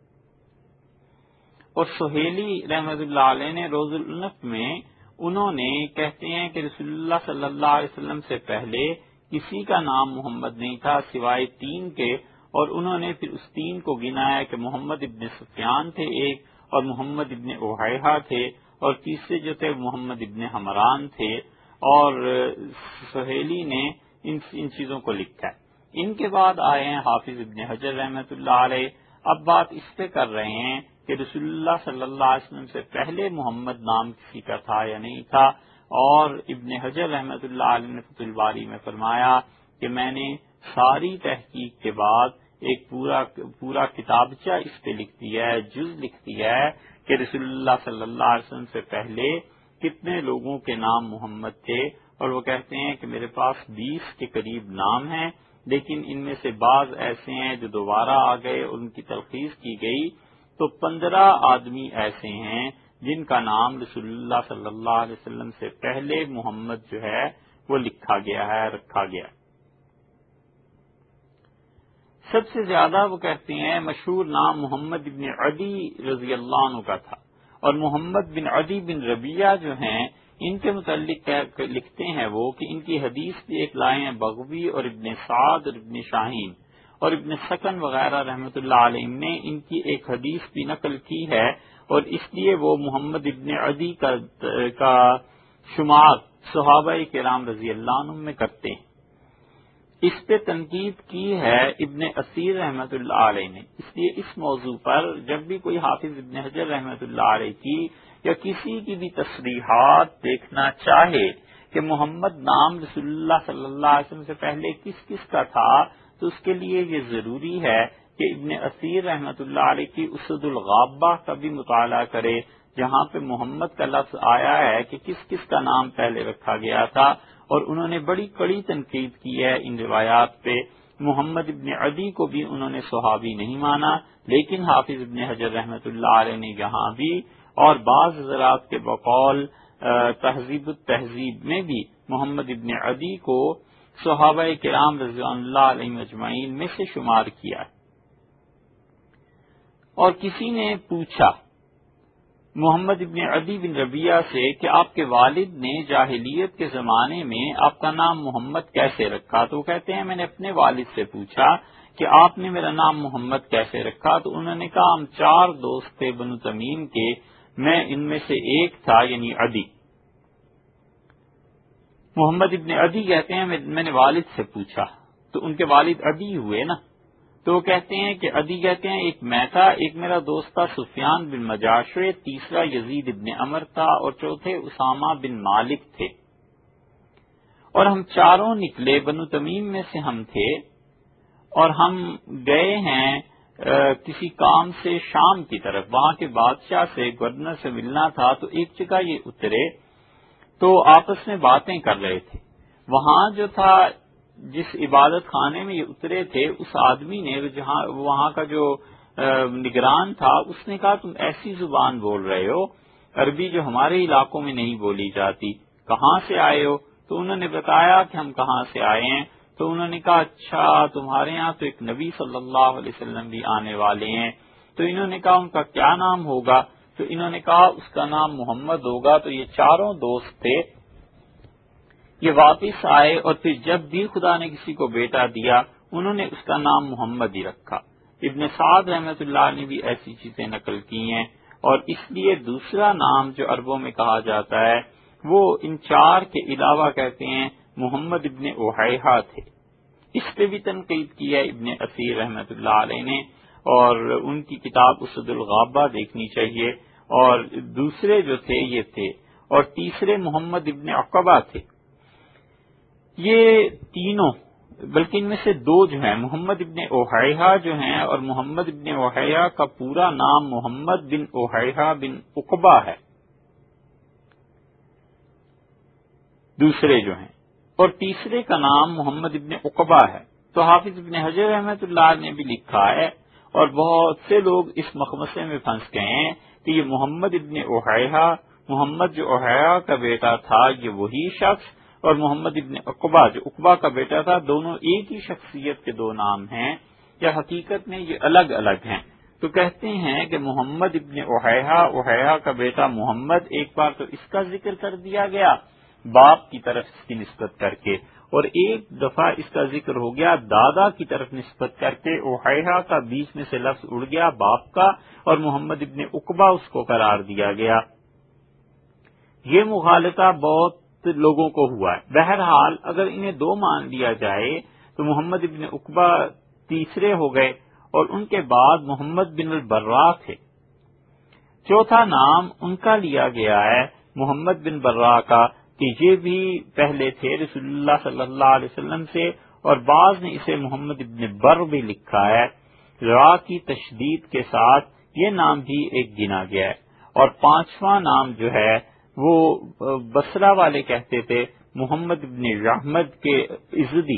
S1: اور سہیلی رحمۃ اللہ علیہ نے روز الانف میں انہوں نے کہتے ہیں کہ رسول اللہ صلی اللہ علیہ وسلم سے پہلے کسی کا نام محمد نہیں تھا سوائے تین کے، اور انہوں نے پھر اس تین کو گنایا کہ محمد ابن سفیان تھے ایک، اور محمد ابن اوہیہ تھے، اور تیسرے جو تھے محمد ابن حمران تھے، اور سہیلی نے ان ان چیزوں کو لکھا ہے۔ ان کے بعد آئے ہیں حافظ ابن حجر رحمۃ اللہ علیہ، اب بات اس پہ کر رہے ہیں کہ رسول اللہ صلی اللہ علیہ وسلم سے پہلے محمد نام کسی کا تھا یا نہیں تھا، اور ابن حجر رحمۃ اللہ علیہ نے فتح الباری میں فرمایا کہ میں نے ساری تحقیق کے بعد ایک پورا پورا کتابچہ اس پہ لکھ دیا ہے، جز لکھ دیا ہے کہ رسول اللہ صلی اللہ علیہ وسلم سے پہلے کتنے لوگوں کے نام محمد تھے، اور وہ کہتے ہیں کہ میرے پاس بیس کے قریب نام ہیں، لیکن ان میں سے بعض ایسے ہیں جو دوبارہ آ گئے اور ان کی تلخیص کی گئی، تو پندرہ آدمی ایسے ہیں جن کا نام رسول اللہ صلی اللہ علیہ وسلم سے پہلے محمد جو ہے وہ لکھا گیا ہے، رکھا گیا۔ سب سے زیادہ وہ کہتے ہیں مشہور نام محمد بن عدی رضی اللہ عنہ کا تھا، اور محمد بن عدی بن ربیعہ جو ہیں ان کے متعلق لکھتے ہیں وہ کہ ان کی حدیث بھی ایک لائے ہیں بغوی اور ابن سعد اور ابن شاہین اور ابن سکن وغیرہ رحمۃ اللہ علیہ نے ان کی ایک حدیث بھی نقل کی ہے، اور اس لیے وہ محمد ابن عدی کا, کا شمار صحابہ کرام رضی اللہ عنہ میں کرتے ہیں۔ اس پہ تنقید کی ہے ابن اسیر رحمۃ اللہ علیہ نے، اس لیے اس موضوع پر جب بھی کوئی حافظ ابن حجر رحمۃ اللہ علیہ کی یا کسی کی بھی تصریحات دیکھنا چاہے کہ محمد نام رسول اللہ صلی اللہ علیہ وسلم سے پہلے کس کس کا تھا، تو اس کے لیے یہ ضروری ہے کہ ابن اسیر رحمۃ اللہ علیہ کی اسد الغابہ کا بھی مطالعہ کرے، جہاں پہ محمد کا لفظ آیا ہے کہ کس کس کا نام پہلے رکھا گیا تھا، اور انہوں نے بڑی کڑی تنقید کی ہے ان روایات پہ۔ محمد ابن عدی کو بھی انہوں نے صحابی نہیں مانا، لیکن حافظ ابن حجر رحمۃ اللہ علیہ نے یہاں بھی اور بعض حضرات کے بقول تہذیب التہذیب میں بھی محمد ابن عدی کو صحابہ کرام رضی اللہ علیہم اجمعین میں سے شمار کیا ہے۔ اور کسی نے پوچھا محمد ابن عدی بن ربیعہ سے کہ آپ کے والد نے جاہلیت کے زمانے میں آپ کا نام محمد کیسے رکھا؟ تو وہ کہتے ہیں میں نے اپنے والد سے پوچھا کہ آپ نے میرا نام محمد کیسے رکھا؟ تو انہوں نے کہا ہم چار دوست تھے بنو تمیم کے، میں ان میں سے ایک تھا یعنی عدی۔ محمد ابن عدی کہتے ہیں میں نے والد سے پوچھا تو ان کے والد عدی ہوئے نا، تو وہ کہتے ہیں کہ عدی کہتے ہیں ایک میں تھا، ایک میرا دوست تھا سفیان بن مجاشع، تیسرا یزید ابن عمر تھا، اور چوتھے اسامہ بن مالک تھے، اور ہم چاروں نکلے بنو تمیم میں سے ہم تھے، اور ہم گئے ہیں کسی کام سے شام کی طرف، وہاں کے بادشاہ سے گورنر سے ملنا تھا، تو ایک جگہ یہ اترے تو آپس میں باتیں کر رہے تھے۔ وہاں جو تھا جس عبادت خانے میں یہ اترے تھے، اس آدمی نے جہاں وہاں کا جو نگران تھا اس نے کہا تم ایسی زبان بول رہے ہو عربی جو ہمارے علاقوں میں نہیں بولی جاتی، کہاں سے آئے ہو؟ تو انہوں نے بتایا کہ ہم کہاں سے آئے ہیں، تو انہوں نے کہا اچھا تمہارے ہاں تو ایک نبی صلی اللہ علیہ وسلم بھی آنے والے ہیں، تو انہوں نے کہا ان کا کیا نام ہوگا؟ تو انہوں نے کہا اس کا نام محمد ہوگا۔ تو یہ چاروں دوست تھے، یہ واپس آئے اور پھر جب بھی خدا نے کسی کو بیٹا دیا انہوں نے اس کا نام محمد ہی رکھا۔ ابن سعد رحمۃ اللہ نے بھی ایسی چیزیں نقل کی ہیں، اور اس لیے دوسرا نام جو عربوں میں کہا جاتا ہے وہ ان چار کے علاوہ کہتے ہیں محمد ابن اوحیحہ تھے۔ اس پہ بھی تنقید کی ہے ابن اسیر رحمۃ اللہ علیہ نے، اور ان کی کتاب اسد الغابہ دیکھنی چاہیے۔ اور دوسرے جو تھے یہ تھے، اور تیسرے محمد ابن عقبہ تھے۔ یہ تینوں بلکہ ان میں سے دو جو ہیں محمد ابن اوحیحہ جو ہیں، اور محمد ابن اوحیحہ کا پورا نام محمد بن اوحیحہ بن عقبہ ہے، دوسرے جو ہیں، اور تیسرے کا نام محمد ابن عقبہ ہے۔ تو حافظ ابن حجر رحمۃ اللہ نے بھی لکھا ہے، اور بہت سے لوگ اس مخمصے میں پھنس گئے ہیں کہ یہ محمد ابن اوحیحہ، محمد جو اوحیحہ کا بیٹا تھا یہ وہی شخص، اور محمد ابن عقبہ جو عقبہ کا بیٹا تھا، دونوں ایک ہی شخصیت کے دو نام ہیں، یا حقیقت میں یہ الگ الگ ہیں۔ تو کہتے ہیں کہ محمد ابن اوحیحہ، اوحیحہ کا بیٹا محمد، ایک بار تو اس کا ذکر کر دیا گیا باپ کی طرف اس کی نسبت کر کے، اور ایک دفعہ اس کا ذکر ہو گیا دادا کی طرف نسبت کر کے، اوحیحہ کا بیچ میں سے لفظ اڑ گیا باپ کا، اور محمد ابن عقبہ اس کو قرار دیا گیا۔ یہ مغالطہ بہت لوگوں کو ہوا ہے۔ بہرحال اگر انہیں دو مان لیا جائے تو محمد ابن عقبہ تیسرے ہو گئے، اور ان کے بعد محمد بن البراء تھے۔ چوتھا نام ان کا لیا گیا ہے محمد بن براء کا، کہ یہ بھی پہلے تھے رسول اللہ صلی اللہ علیہ وسلم سے، اور بعض نے اسے محمد ابن بر بھی لکھا ہے، را کی تشدید کے ساتھ یہ نام بھی ایک گنا گیا ہے۔ اور پانچواں نام جو ہے وہ بصرہ والے کہتے تھے محمد بن رحمد کے عزدی،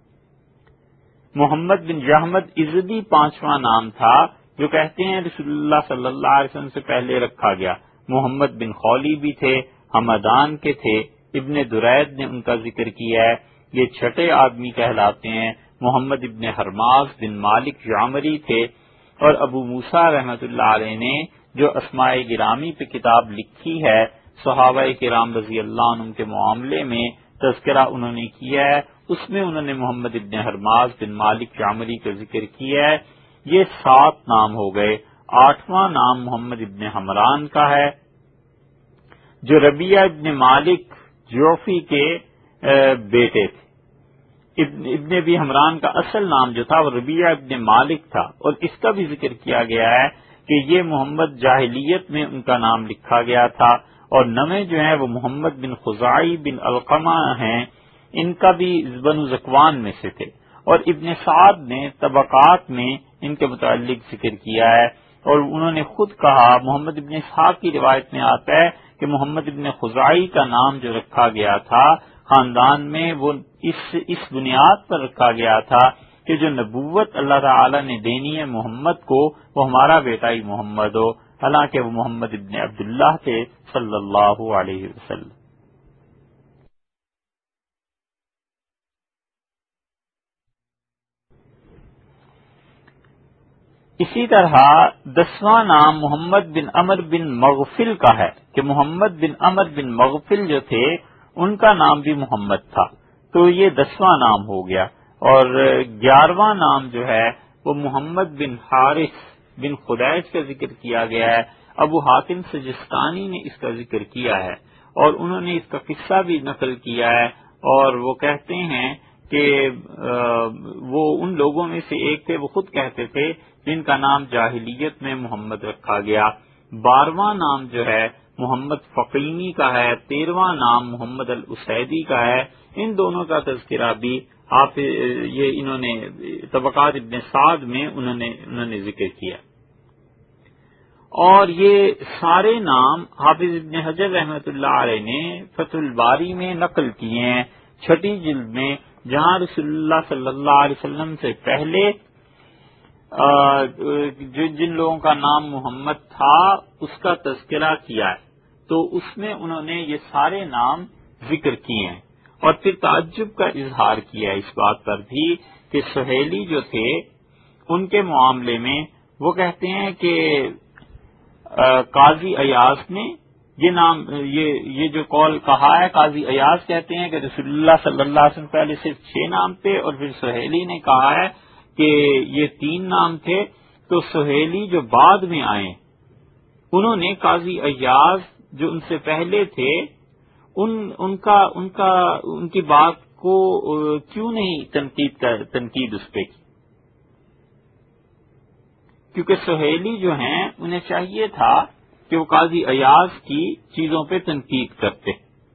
S1: محمد بن رحمد عزدی پانچواں نام تھا، جو کہتے ہیں رسول اللہ صلی اللہ علیہ وسلم سے پہلے رکھا گیا۔ محمد بن خولی بھی تھے، حمدان کے تھے، ابن درید نے ان کا ذکر کیا ہے، یہ چھٹے آدمی کہلاتے ہیں۔ محمد ابن حرماز بن مالک جعمری تھے، اور ابو موسیٰ رحمۃ اللہ علیہ نے جو اسماء گرامی پہ کتاب لکھی ہے صحابہ کرام رضی اللہ عنہم کے معاملے میں تذکرہ انہوں نے کیا ہے، اس میں انہوں نے محمد ابن حرماز بن مالک جعمری کا ذکر کیا ہے۔ یہ سات نام ہو گئے۔ آٹھواں نام محمد ابن حمران کا ہے، جو ربیعہ ابن مالک جوفی کے بیٹے تھے۔ ابن ابن ابی حمران کا اصل نام جو تھا وہ ربیعہ ابن مالک تھا، اور اس کا بھی ذکر کیا گیا ہے کہ یہ محمد جاہلیت میں ان کا نام لکھا گیا تھا، اور نویں جو ہیں وہ محمد بن خزائی بن القمہ ہیں، ان کا بھی بنو زکوان میں سے تھے۔ اور ابن سعد نے طبقات میں ان کے متعلق ذکر کیا ہے، اور انہوں نے خود کہا، محمد ابن اسحاق کی روایت میں آتا ہے کہ محمد ابن خزائی کا نام جو رکھا گیا تھا خاندان میں، وہ اس اس بنیاد پر رکھا گیا تھا کہ جو نبوت اللہ تعالی نے دینی ہے محمد کو، وہ ہمارا بیٹا ہی محمد ہو، حالانکہ وہ محمد ابن عبداللہ تھے صلی اللہ علیہ وسلم۔ اسی طرح دسواں نام محمد بن عمر بن مغفل کا ہے کہ محمد بن عمر بن مغفل جو تھے ان کا نام بھی محمد تھا، تو یہ دسواں نام ہو گیا۔ اور گیارہواں نام جو ہے وہ محمد بن حارث بن خدیج کا ذکر کیا گیا ہے۔ ابو حاتم سجستانی نے اس کا ذکر کیا ہے، اور انہوں نے اس کا قصہ بھی نقل کیا ہے، اور وہ کہتے ہیں کہ وہ ان لوگوں میں سے ایک تھے، وہ خود کہتے تھے جن کا نام جاہلیت میں محمد رکھا گیا۔ بارہواں نام جو ہے محمد فقینی کا ہے، تیرواں نام محمد الاسیدی کا ہے۔ ان دونوں کا تذکرہ بھی آپ یہ انہوں نے طبقات ابن سعد میں انہوں نے انہوں نے ذکر کیا، اور یہ سارے نام حافظ ابن حجر رحمۃ اللہ علیہ نے فتح الباری میں نقل کیے ہیں، چھٹی جلد میں، جہاں رسول اللہ صلی اللہ علیہ وسلم سے پہلے جن لوگوں کا نام محمد تھا اس کا تذکرہ کیا ہے، تو اس میں انہوں نے یہ سارے نام ذکر کیے ہیں، اور پھر تعجب کا اظہار کیا ہے اس بات پر بھی کہ سہیلی جو تھے ان کے معاملے میں وہ کہتے ہیں کہ قاضی ایاز نے یہ نام یہ یہ جو قول کہا ہے، قاضی ایاز کہتے ہیں کہ رسول اللہ صلی اللہ علیہ وسلم پہلے صرف چھ نام تھے، اور پھر سہیلی نے کہا ہے کہ یہ تین نام تھے، تو سہیلی جو بعد میں آئے انہوں نے قاضی ایاز جو ان سے پہلے تھے ان ان کا ان کا ان کی بات کو کیوں نہیں تنقید کر تنقید اس پہ کی، کیونکہ سہیلی جو ہیں انہیں چاہیے تھا کہ وہ قاضی ایاز کی چیزوں پہ تنقید کرتے۔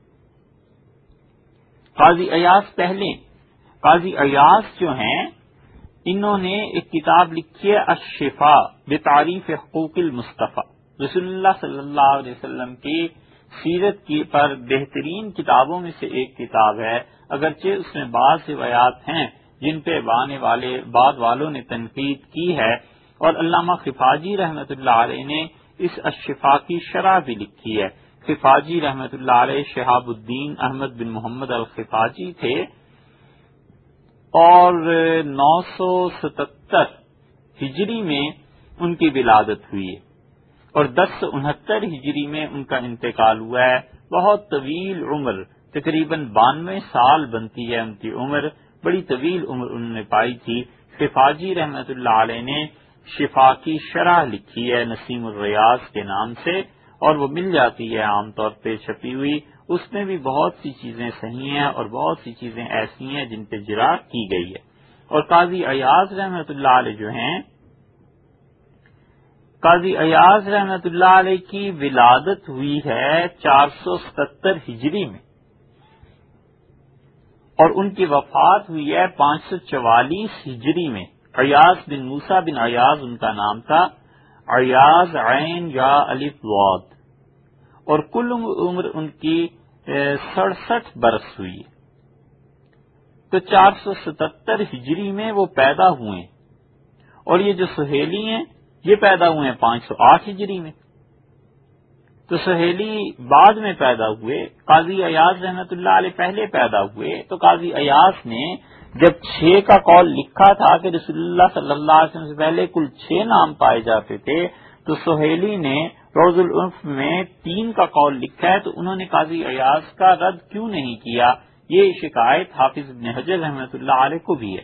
S1: قاضی ایاز پہلے قاضی ایاز جو ہیں انہوں نے ایک کتاب لکھی ہے الشفاء بتعریف حقوق المصطفیٰ، رسول اللہ صلی اللہ علیہ وسلم کی سیرت کی پر بہترین کتابوں میں سے ایک کتاب ہے، اگرچہ اس میں بعض روایات ہیں جن پہ بانے والے بعد والوں نے تنقید کی ہے، اور علامہ خفاجی رحمۃ اللہ علیہ نے اس الشفاء کی شرح بھی لکھی ہے۔ خفاجی رحمۃ اللہ علیہ شہاب الدین احمد بن محمد الخفاجی تھے، اور نو سو ستتر ہجری میں ان کی ولادت ہوئی ہے، اور دس سو انہتر ہجری میں ان کا انتقال ہوا ہے۔ بہت طویل عمر، تقریباً بانوے سال بنتی ہے ان کی عمر، بڑی طویل عمر انہوں نے پائی تھی۔ خفاجی رحمۃ اللہ علیہ نے شفا کی شرح لکھی ہے نسیم الریاض کے نام سے، اور وہ مل جاتی ہے عام طور پہ چھپی ہوئی، اس میں بھی بہت سی چیزیں صحیح ہیں اور بہت سی چیزیں ایسی ہیں جن پہ جرح کی گئی ہے۔ اور قاضی ایاز رحمۃ اللہ علیہ جو ہیں، قاضی ایاز رحمۃ اللہ علیہ کی ولادت ہوئی ہے چار سو ستر ہجری میں، اور ان کی وفات ہوئی ہے پانچ سو چوالیس ہجری میں۔ ایاز بن موسیٰ بن ایاز ان کا نام تھا، ایاز عین یا الف واد، اور کل عمر ان کی سڑسٹھ برس ہوئی، تو چار سو ستتر ہجری میں وہ پیدا ہوئے، اور یہ جو سہیلی ہیں یہ پیدا ہوئے ہیں پانچ سو آٹھ ہجری میں، تو سہیلی بعد میں پیدا ہوئے، قاضی ایاز رحمۃ اللہ علیہ پہلے پیدا ہوئے، تو قاضی ایاز نے جب چھ کا قول لکھا تھا کہ رسول اللہ صلی اللہ علیہ وسلم سے پہلے کل چھ نام پائے جاتے تھے تو سہیلی نے روض العنف میں تین کا قول لکھا ہے، تو انہوں نے قاضی ایاز کا رد کیوں نہیں کیا؟ یہ شکایت حافظ ابن حجر رحمۃ اللہ علیہ کو بھی ہے۔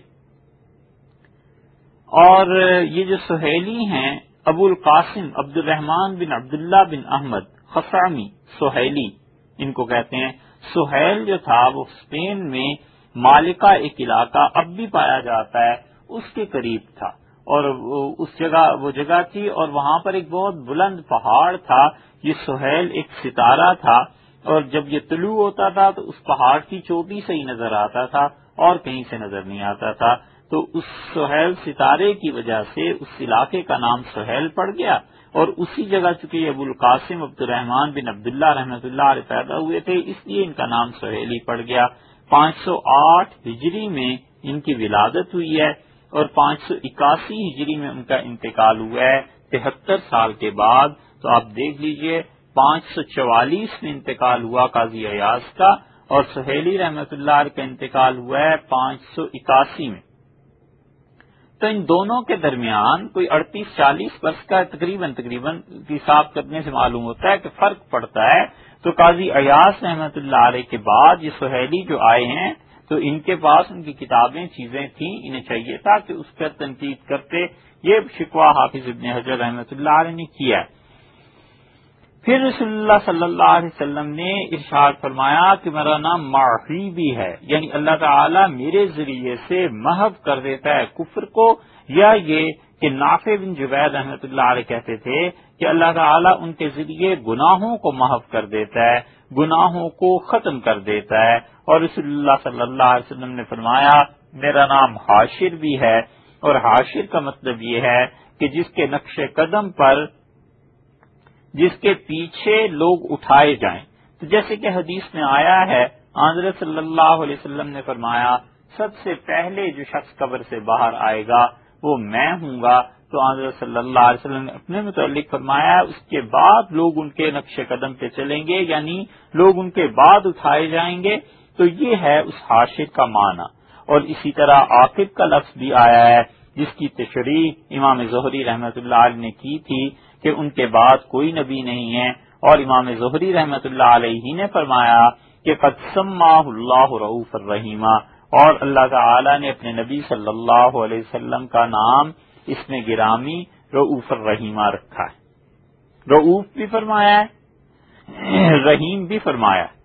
S1: اور یہ جو سہیلی ہیں ابو القاسم عبد الرحمن بن عبداللہ بن احمد خثعمی سہیلی ان کو کہتے ہیں۔ سہیل جو تھا وہ اسپین میں مالکہ ایک علاقہ اب بھی پایا جاتا ہے، اس کے قریب تھا، اور اس جگہ وہ جگہ تھی اور وہاں پر ایک بہت بلند پہاڑ تھا۔ یہ سہیل ایک ستارہ تھا، اور جب یہ طلوع ہوتا تھا تو اس پہاڑ کی چوٹی سے ہی نظر آتا تھا اور کہیں سے نظر نہیں آتا تھا۔ تو اس سہیل ستارے کی وجہ سے اس علاقے کا نام سہیل پڑ گیا، اور اسی جگہ چونکہ ابو القاسم عبد الرحمن بن عبداللہ رحمۃ اللہ علیہ پیدا ہوئے تھے، اس لیے ان کا نام سہیلی پڑ گیا۔ پانچ سو آٹھ ہجری میں ان کی ولادت ہوئی ہے، اور پانچ سو اکاسی ہجری میں ان کا انتقال ہوا ہے، تہتر سال کے بعد۔ تو آپ دیکھ لیجئے پانچ سو چوالیس میں انتقال ہوا قاضی ایاز کا، اور سہیلی رحمۃ اللہ علیہ کا انتقال ہوا ہے پانچ سو اکاسی میں۔ تو ان دونوں کے درمیان کوئی اڑتیس چالیس برس کا تقریباً تقریباً حساب کرنے سے معلوم ہوتا ہے کہ فرق پڑتا ہے۔ تو قاضی ایاز رحمۃ اللہ علیہ کے بعد یہ سہیلی جو آئے ہیں تو ان کے پاس ان کی کتابیں چیزیں تھیں، انہیں چاہیے تھا کہ اس پر تنقید کرتے۔ یہ شکوہ حافظ ابن حجر رحمۃ اللہ علیہ نے کیا ہے۔ پھر رسول اللہ صلی اللہ علیہ وسلم نے ارشاد فرمایا کہ میرا نام ماحی بھی ہے، یعنی اللہ تعالیٰ میرے ذریعے سے محو کر دیتا ہے کفر کو، یا یہ کہ نافع بن جبیر رحمۃ اللہ علیہ کہتے تھے کہ اللہ تعالیٰ ان کے ذریعے گناہوں کو محو کر دیتا ہے، گناہوں کو ختم کر دیتا ہے۔ اور رسول اللہ صلی اللہ علیہ وسلم نے فرمایا میرا نام حاشر بھی ہے، اور حاشر کا مطلب یہ ہے کہ جس کے نقش قدم پر جس کے پیچھے لوگ اٹھائے جائیں۔ تو جیسے کہ حدیث میں آیا ہے حضرت صلی اللہ علیہ وسلم نے فرمایا سب سے پہلے جو شخص قبر سے باہر آئے گا وہ میں ہوں گا۔ تو حضرت صلی اللہ علیہ وسلم نے اپنے متعلق فرمایا اس کے بعد لوگ ان کے نقش قدم پہ چلیں گے، یعنی لوگ ان کے بعد اٹھائے جائیں گے۔ تو یہ ہے اس حاشر کا معنی۔ اور اسی طرح عاقب کا لفظ بھی آیا ہے جس کی تشریح امام زہری رحمۃ اللہ علیہ نے کی تھی کہ ان کے بعد کوئی نبی نہیں ہے، اور امام زہری رحمۃ اللہ علیہ نے فرمایا کہ قد سماہ اللہ رؤوف الرحیم، اور اللہ تعالی نے اپنے نبی صلی اللہ علیہ وسلم کا نام اس میں گرامی رؤوف الرحیمہ رکھا ہے۔ رؤوف بھی فرمایا ہے، رحیم بھی فرمایا ہے۔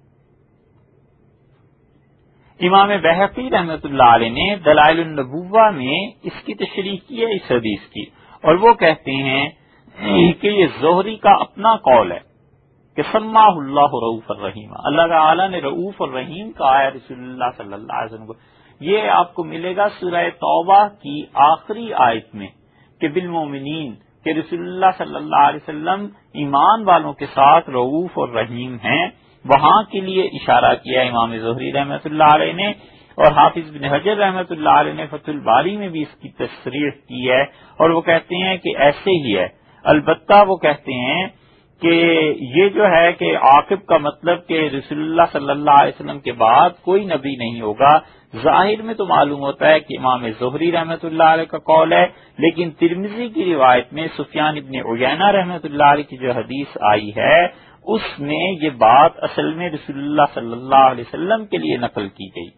S1: امام بہقی رحمۃ اللہ علیہ نے دلائل النبوہ میں اس کی تشریح کی ہے اس حدیث کی، اور وہ کہتے ہیں کہ یہ زہری کا اپنا قول ہے کہ سماہ اللہ رؤوف الرحیم، اللہ تعالی نے رؤوف الرحیم کہا ہے رسول اللہ صلی اللہ علیہ وسلم کو۔ یہ آپ کو ملے گا سورہ توبہ کی آخری آیت میں کہ بالمومنین، کہ رسول اللہ صلی اللہ علیہ وسلم ایمان والوں کے ساتھ رؤوف اور رحیم ہیں، وہاں کے لیے اشارہ کیا امام زہری رحمۃ اللہ علیہ نے، اور حافظ بن حجر رحمۃ اللہ علیہ نے فتح الباری میں بھی اس کی تصریح کی ہے، اور وہ کہتے ہیں کہ ایسے ہی ہے۔ البتہ وہ کہتے ہیں کہ یہ جو ہے کہ عاقب کا مطلب کہ رسول اللہ صلی اللہ علیہ وسلم کے بعد کوئی نبی نہیں ہوگا، ظاہر میں تو معلوم ہوتا ہے کہ امام زہری رحمۃ اللہ علیہ کا قول ہے، لیکن ترمذی کی روایت میں سفیان ابن عیینہ رحمۃ اللہ علیہ کی جو حدیث آئی ہے اس میں یہ بات اصل میں رسول اللہ صلی اللہ علیہ وسلم کے لیے نقل کی گئی،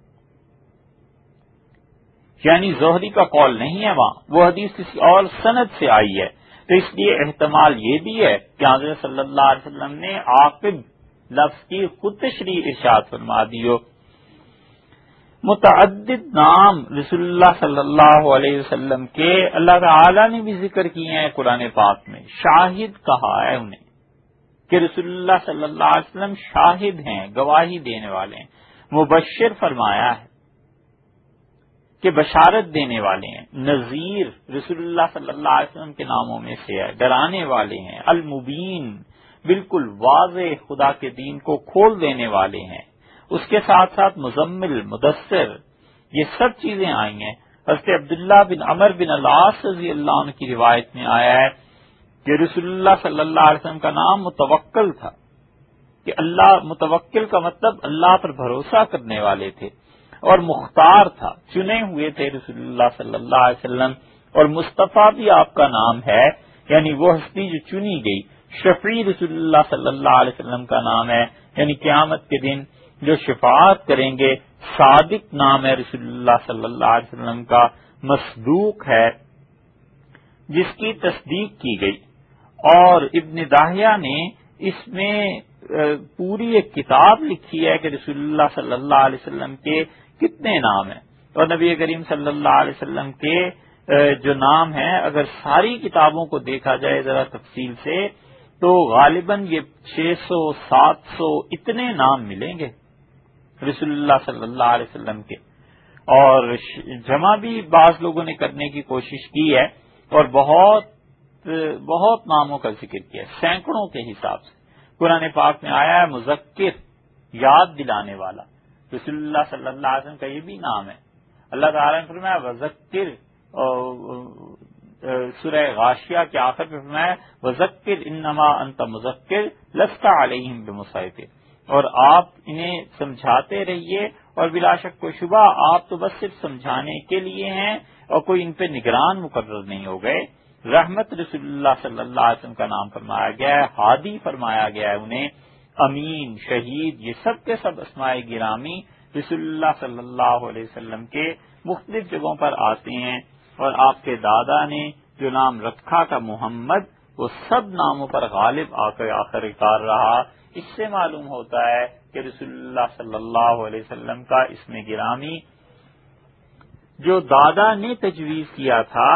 S1: یعنی زہری کا قول نہیں ہے وہاں، وہ حدیث کسی اور سند سے آئی ہے۔ تو اس لیے احتمال یہ بھی ہے کہ حضرت صلی اللہ علیہ وسلم نے عاقب لفظ کی خود تشریح ارشاد فرما دی ہو۔ متعدد نام رسول اللہ صلی اللہ علیہ وسلم کے اللہ تعالی نے بھی ذکر کیے ہیں قرآن پاک میں، شاہد کہا ہے انہیں کہ رسول اللہ صلی اللہ علیہ وسلم شاہد ہیں، گواہی دینے والے ہیں۔ مبشر فرمایا ہے کہ بشارت دینے والے ہیں۔ نذیر رسول اللہ صلی اللہ علیہ وسلم کے ناموں میں سے ہے، ڈرانے والے ہیں۔ المبین بالکل واضح خدا کے دین کو کھول دینے والے ہیں۔ اس کے ساتھ ساتھ مزمل، مدثر، یہ سب چیزیں آئی ہیں۔ حضرت عبداللہ بن عمر بن العاص رضی اللہ عنہ کی روایت میں آیا ہے کہ رسول اللہ صلی اللہ علیہ وسلم کا نام متوکل تھا، کہ اللہ متوکل کا مطلب اللہ پر بھروسہ کرنے والے تھے۔ اور مختار تھا، چنے ہوئے تھے رسول اللہ صلی اللہ علیہ وسلم، اور مصطفیٰ بھی آپ کا نام ہے، یعنی وہ ہستی جو چنی گئی۔ شفیع رسول اللہ صلی اللہ علیہ وسلم کا نام ہے، یعنی قیامت کے دن جو شفاعت کریں گے۔ صادق نام ہے رسول اللہ صلی اللہ علیہ وسلم کا، مصدوق ہے جس کی تصدیق کی گئی۔ اور ابن داہیہ نے اس میں پوری ایک کتاب لکھی ہے کہ رسول اللہ صلی اللہ علیہ وسلم کے کتنے نام ہیں، اور نبی کریم صلی اللہ علیہ وسلم کے جو نام ہیں اگر ساری کتابوں کو دیکھا جائے ذرا تفصیل سے تو غالباً یہ چھ سو سات سو اتنے نام ملیں گے رسول اللہ صلی اللہ علیہ وسلم کے، اور جمع بھی بعض لوگوں نے کرنے کی کوشش کی ہے اور بہت بہت ناموں کا ذکر کیا ہے، سینکڑوں کے حساب سے۔ قرآن پاک میں آیا ہے مذکر، یاد دلانے والا، رسول اللہ صلی اللہ علیہ وسلم کا یہ بھی نام ہے۔ اللہ تعالیٰ نے فرمایا وذکر، سورہ غاشیہ کے آخر میں فرمایا وذکر انما انت مذکر لست علیہم بمسیطر، اور آپ انہیں سمجھاتے رہیے، اور بلا شک کوئی شبہ آپ تو بس صرف سمجھانے کے لیے ہیں اور کوئی ان پہ نگران مقرر نہیں ہو گئے۔ رحمت رسول اللہ صلی اللہ علیہ وسلم کا نام فرمایا گیا ہے، ہادی فرمایا گیا ہے انہیں، امین، شہید، یہ سب کے سب اسماء گرامی رسول اللہ صلی اللہ علیہ وسلم کے مختلف جگہوں پر آتے ہیں، اور آپ کے دادا نے جو نام رکھا کا محمد، وہ سب ناموں پر غالب آ کر آخر کار رہا۔ اس سے معلوم ہوتا ہے کہ رسول اللہ صلی اللہ علیہ وسلم کا اسم گرامی جو دادا نے تجویز کیا تھا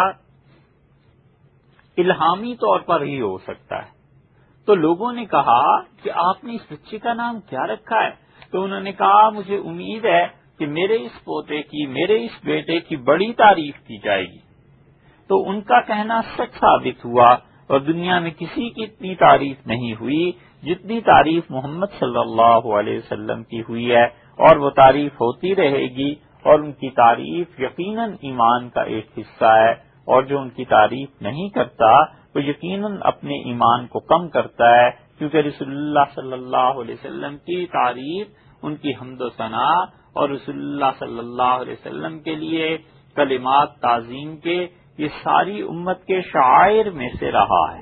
S1: الہامی طور پر ہی ہو سکتا ہے۔ تو لوگوں نے کہا کہ آپ نے اس بچے کا نام کیا رکھا ہے؟ تو انہوں نے کہا مجھے امید ہے کہ میرے اس پوتے کی، میرے اس بیٹے کی بڑی تعریف کی جائے گی۔ تو ان کا کہنا سچ ثابت ہوا، اور دنیا میں کسی کی اتنی تعریف نہیں ہوئی جتنی تعریف محمد صلی اللہ علیہ وسلم کی ہوئی ہے، اور وہ تعریف ہوتی رہے گی، اور ان کی تعریف یقیناً ایمان کا ایک حصہ ہے، اور جو ان کی تعریف نہیں کرتا وہ یقیناً اپنے ایمان کو کم کرتا ہے، کیونکہ رسول اللہ صلی اللہ علیہ وسلم کی تعریف، ان کی حمد و ثنا اور رسول اللہ صلی اللہ علیہ وسلم کے لیے کلمات تعظیم کے، یہ ساری امت کے شعائر میں سے رہا ہے۔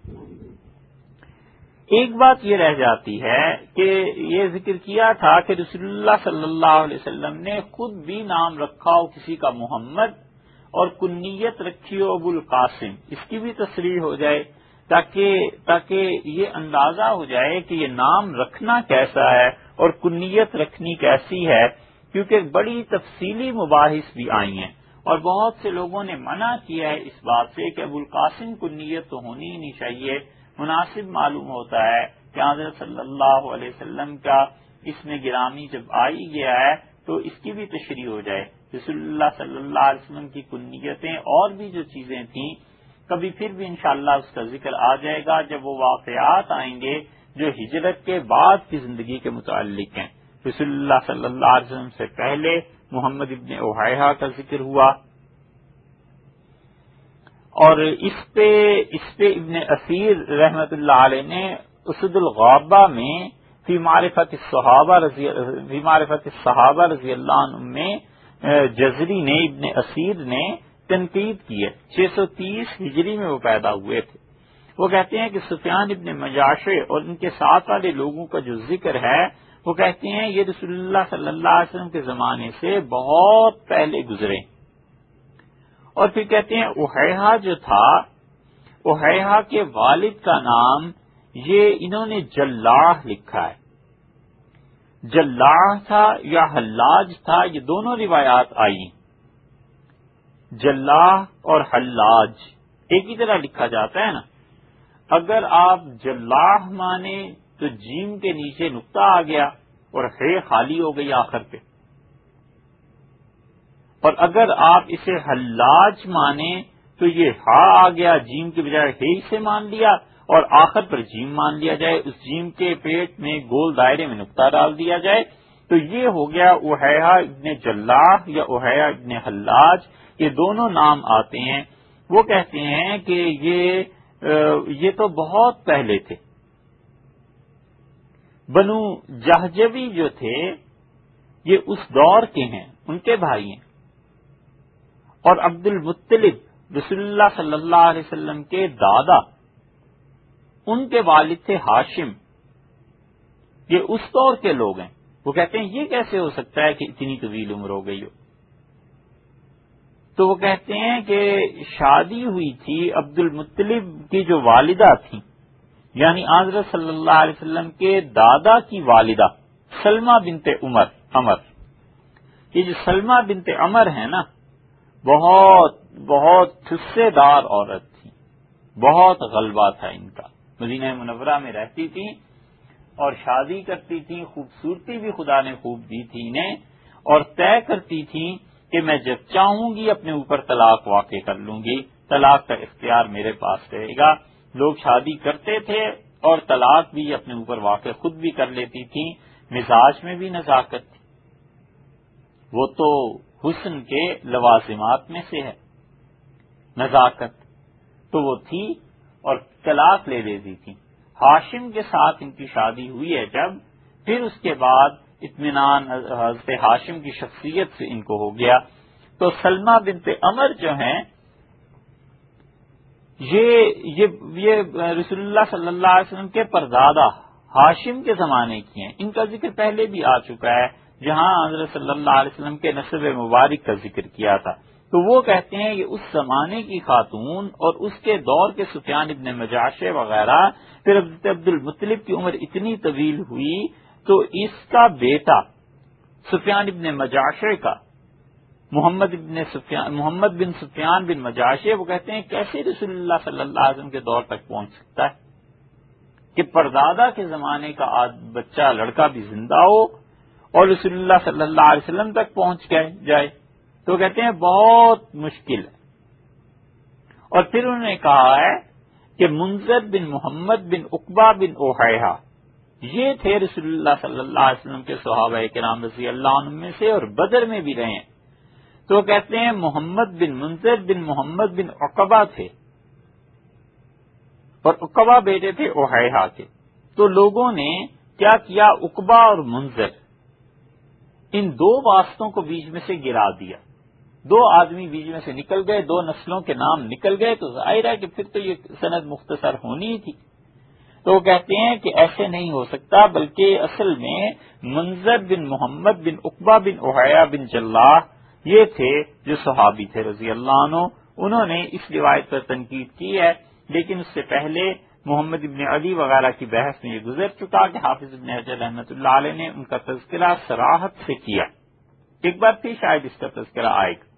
S1: ایک بات یہ رہ جاتی ہے کہ یہ ذکر کیا تھا کہ رسول اللہ صلی اللہ علیہ وسلم نے خود بھی نام رکھا ہو کسی کا محمد، اور کنیت رکھی ہو ابو القاسم، اس کی بھی تصریح ہو جائے تاکہ تاکہ یہ اندازہ ہو جائے کہ یہ نام رکھنا کیسا ہے اور کنیت رکھنی کیسی ہے، کیونکہ بڑی تفصیلی مباحث بھی آئی ہیں، اور بہت سے لوگوں نے منع کیا ہے اس بات سے کہ ابو القاسم کنیت تو ہونی ہی نہیں چاہیے۔ مناسب معلوم ہوتا ہے کہ حضرت صلی اللہ علیہ وسلم کا اسم گرامی جب آئی گیا ہے تو اس کی بھی تشریح ہو جائے۔ رسول اللہ صلی اللہ علیہ وسلم کی کنیتیں اور بھی جو چیزیں تھیں کبھی پھر بھی انشاءاللہ اس کا ذکر آ جائے گا جب وہ واقعات آئیں گے جو ہجرت کے بعد کی زندگی کے متعلق ہیں۔ رسول اللہ صلی اللہ علیہ وسلم سے پہلے محمد ابن اوحیہ کا ذکر ہوا، اور اس پہ اس پہ ابن اثیر رحمت اللہ علیہ نے اسد الغابہ میں فی معرفت الصحابہ رضی فی معرفت الصحابہ رضی اللہ عنہ میں جزری نے ابن اثیر نے تنقید کی ہے۔ چھ سو تیس ہجری میں وہ پیدا ہوئے تھے۔ وہ کہتے ہیں کہ سفیان ابن مجاشع اور ان کے ساتھ والے لوگوں کا جو ذکر ہے وہ کہتے ہیں یہ رسول اللہ صلی اللہ علیہ وسلم کے زمانے سے بہت پہلے گزرے، اور پھر کہتے ہیں اوحیہ جو تھا، اوحیہ کے والد کا نام یہ انہوں نے جلاح لکھا ہے۔ جلاح تھا یا حلاج تھا، یہ دونوں روایات آئی، جلاح اور حلاج ایک ہی طرح لکھا جاتا ہے نا۔ اگر آپ جلاح مانے تو جیم کے نیچے نقطہ آ گیا اور ہے خالی ہو گئی آخر پہ، اور اگر آپ اسے حلاج مانے تو یہ ہا آ گیا، جیم کے بجائے ہے سے مان لیا، اور آخر پر جیم مان لیا جائے، اس جیم کے پیٹ میں گول دائرے میں نقطہ ڈال دیا جائے، تو یہ ہو گیا اوحیہ ابن جلاح یا اوحیہ ابن حلاج، یہ دونوں نام آتے ہیں۔ وہ کہتے ہیں کہ یہ یہ تو بہت پہلے تھے۔ بنو جہجوی جو تھے یہ اس دور کے ہیں، ان کے بھائی ہیں. اور عبد المطلب رسول اللہ صلی اللہ علیہ وسلم کے دادا، ان کے والد تھے ہاشم، یہ اس دور کے لوگ ہیں. وہ کہتے ہیں یہ کیسے ہو سکتا ہے کہ اتنی طویل عمر ہو گئی ہو؟ تو وہ کہتے ہیں کہ شادی ہوئی تھی عبد المطلب کی جو والدہ تھی، یعنی حضرت صلی اللہ علیہ وسلم کے دادا کی والدہ سلمہ بنت عمر عمر یہ جو سلمہ بنت عمر ہے نا، بہت بہت ٹھسے دار عورت تھی، بہت غلبہ تھا ان کا. مدینہ منورہ میں رہتی تھی اور شادی کرتی تھی، خوبصورتی بھی خدا نے خوب دی تھی انہیں، اور طے کرتی تھی کہ میں جب چاہوں گی اپنے اوپر طلاق واقع کر لوں گی، طلاق کا اختیار میرے پاس رہے گا. لوگ شادی کرتے تھے اور طلاق بھی اپنے اوپر واقع خود بھی کر لیتی تھی. مزاج میں بھی نزاکت تھی، وہ تو حسن کے لوازمات میں سے ہے نزاکت، تو وہ تھی اور طلاق لے لیتی تھی. ہاشم کے ساتھ ان کی شادی ہوئی ہے جب، پھر اس کے بعد اطمینان حضرت ہاشم کی شخصیت سے ان کو ہو گیا. تو سلمہ بنت عمر جو ہیں یہ یہ یہ رسول اللہ صلی اللہ علیہ وسلم کے پردادا ہاشم کے زمانے کی ہیں. ان کا ذکر پہلے بھی آ چکا ہے جہاں حضرت صلی اللہ علیہ وسلم کے نسب مبارک کا ذکر کیا تھا. تو وہ کہتے ہیں کہ اس زمانے کی خاتون اور اس کے دور کے سفیان ابن مجاشع وغیرہ، پھر عبد المطلب کی عمر اتنی طویل ہوئی تو اس کا بیٹا سفیان ابن مجاشع کا محمد ابن سفیان محمد بن سفیان بن مجاشع، وہ کہتے ہیں کیسے رسول اللہ صلی اللہ علیہ وسلم کے دور تک پہنچ سکتا ہے کہ پردادا کے زمانے کا بچہ لڑکا بھی زندہ ہو اور رسول اللہ صلی اللہ علیہ وسلم تک پہنچ جائے. تو کہتے ہیں بہت مشکل ہے. اور پھر انہوں نے کہا ہے کہ منذر بن محمد بن عقبہ بن اوحیہ یہ تھے رسول اللہ صلی اللہ علیہ وسلم کے صحابہ کرام رضی اللہ عنہم میں سے، اور بدر میں بھی رہے ہیں. تو کہتے ہیں محمد بن منذر بن محمد بن عقبہ تھے اور عقبہ بیٹے تھے اوحیہ کے. تو لوگوں نے کیا کیا، عقبہ اور منذر ان دو واسطوں کو بیچ میں سے گرا دیا. دو آدمی بیچ میں سے نکل گئے، دو نسلوں کے نام نکل گئے، تو ظاہر ہے کہ پھر تو یہ سند مختصر ہونی تھی. تو وہ کہتے ہیں کہ ایسے نہیں ہو سکتا، بلکہ اصل میں منذر بن محمد بن عقبہ بن اوحیہ بن جلاح یہ تھے جو صحابی تھے رضی اللہ عنہ. انہوں نے اس روایت پر تنقید کی ہے، لیکن اس سے پہلے محمد ابن علی وغیرہ کی بحث میں یہ گزر چکا کہ حافظ ابن حجر رحمۃ اللہ علیہ نے ان کا تذکرہ صراحت سے کیا. ایک بار پھر شاید اس کا تذکرہ آئے گا.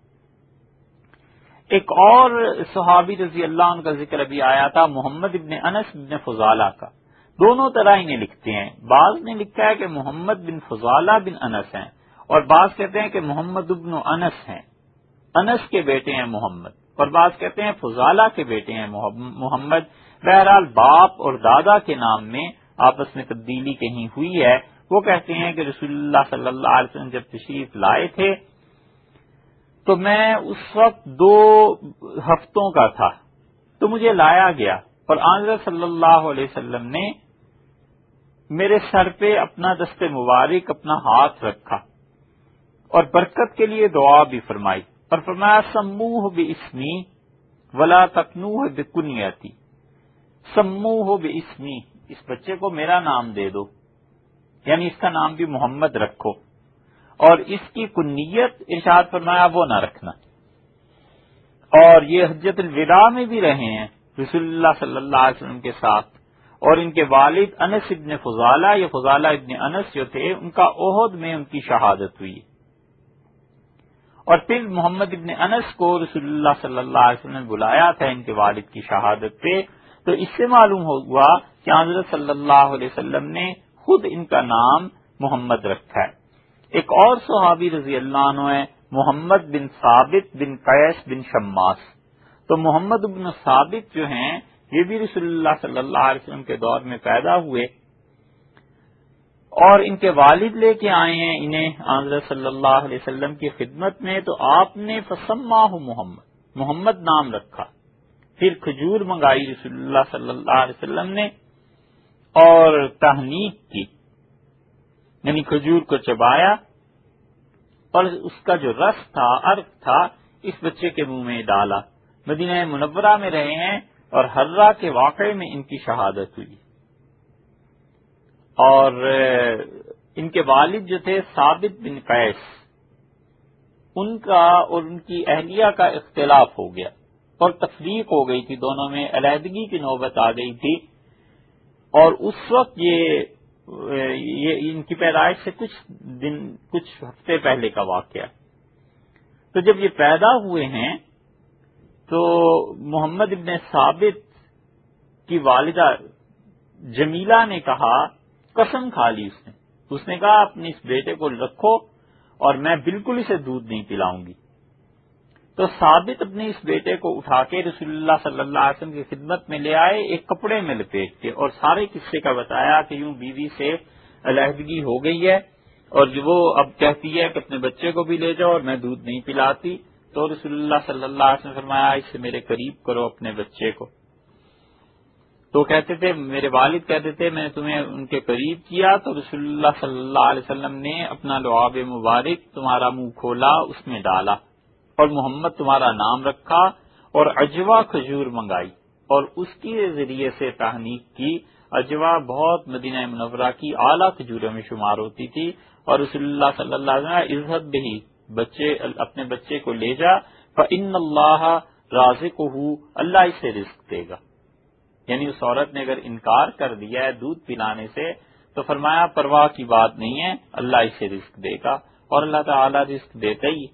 S1: ایک اور صحابی رضی اللہ عنہ کا ذکر ابھی آیا تھا، محمد ابن انس بن فضالہ کا. دونوں طرح انہیں لکھتے ہیں، بعض نے لکھا ہے کہ محمد بن فضالہ بن انس ہیں، اور بعض کہتے ہیں کہ محمد ابن انس ہیں، انس کے بیٹے ہیں محمد، اور بعض کہتے ہیں فضالہ کے بیٹے ہیں محمد. بہرحال باپ اور دادا کے نام میں آپس میں تبدیلی کہیں ہوئی ہے. وہ کہتے ہیں کہ رسول اللہ صلی اللہ علیہ وسلم جب تشریف لائے تھے تو میں اس وقت دو ہفتوں کا تھا، تو مجھے لایا گیا اور حضرت صلی اللہ علیہ وسلم نے میرے سر پہ اپنا دست مبارک، اپنا ہاتھ رکھا اور برکت کے لیے دعا بھی فرمائی، اور فرمایا سموہ باسمی ولا تکنوہ بکنیتی. سموہ باسمی، اس بچے کو میرا نام دے دو، یعنی اس کا نام بھی محمد رکھو، اور اس کی کنیت ارشاد فرمایا وہ نہ رکھنا. اور یہ حجۃ الوداع میں بھی رہے ہیں رسول اللہ صلی اللہ علیہ وسلم کے ساتھ، اور ان کے والد انس ابن فضالہ، یہ فضالہ ابن انس جو تھے ان کا احد میں ان کی شہادت ہوئی. اور پھر محمد ابن انس کو رسول اللہ صلی اللہ علیہ وسلم نے بلایا تھا ان کے والد کی شہادت پہ. تو اس سے معلوم ہوا کہ حضرت صلی اللہ علیہ وسلم نے خود ان کا نام محمد رکھا ہے. ایک اور صحابی رضی اللہ عنہ ہے محمد بن ثابت بن قیس بن شماس. تو محمد بن ثابت جو ہیں یہ بھی رسول اللہ صلی اللہ علیہ وسلم کے دور میں پیدا ہوئے، اور ان کے والد لے کے آئے ہیں انہیں حضرت صلی اللہ علیہ وسلم کی خدمت میں. تو آپ نے فسماہ محمد، محمد نام رکھا. پھر کھجور منگائی رسول اللہ صلی اللہ علیہ وسلم نے اور تہنیک کی، یعنی کھجور کو چبایا اور اس کا جو رس تھا، عرق تھا، اس بچے کے منہ میں ڈالا۔ مدینہ منورہ میں رہے ہیں اور ہرہ کے واقعے میں ان کی شہادت ہوئی۔ اور ان کے والد جو تھے ثابت بن قیس، ان کا اور ان کی اہلیہ کا اختلاف ہو گیا اور تفریق ہو گئی تھی، دونوں میں علیحدگی کی نوبت آ گئی تھی۔ اور اس وقت یہ یہ ان کی پیدائش سے کچھ دن کچھ ہفتے پہلے کا واقعہ۔ تو جب یہ پیدا ہوئے ہیں تو محمد ابن ثابت کی والدہ جمیلہ نے کہا، قسم کھا لی اس نے اس نے کہا اپنے اس بیٹے کو رکھو اور میں بالکل اسے دودھ نہیں پلاؤں گی۔ تو ثابت اپنے اس بیٹے کو اٹھا کے رسول اللہ صلی اللہ علیہ وسلم کی خدمت میں لے آئے، ایک کپڑے میں لپیٹ کے، اور سارے قصے کا بتایا کہ یوں بیوی سے علیحدگی ہو گئی ہے اور جو وہ اب کہتی ہے کہ اپنے بچے کو بھی لے جاؤ اور میں دودھ نہیں پلاتی۔ تو رسول اللہ صلی اللہ علیہ وسلم نے فرمایا اس سے میرے قریب کرو اپنے بچے کو۔ تو کہتے تھے، میرے والد کہتے تھے میں نے تمہیں ان کے قریب کیا، تو رسول اللہ صلی اللہ علیہ وسلم نے اپنا لعاب مبارک تمہارا منہ کھولا، اس میں ڈالا اور محمد تمہارا نام رکھا اور اجوا کھجور منگائی اور اس کے ذریعے سے تحنیک کی۔ اجوا بہت مدینہ منورہ کی اعلیٰ کھجوروں میں شمار ہوتی تھی، اور رسول اللہ صلی اللہ علیہ وسلم عزت بھی بچے اپنے بچے کو لے جا، فإن اللہ رازقہ، اللہ اسے رزق دے گا۔ یعنی اس عورت نے اگر انکار کر دیا ہے دودھ پلانے سے تو فرمایا پرواہ کی بات نہیں ہے، اللہ اسے رزق دے گا، اور اللہ تعالی رزق دیتا ہی۔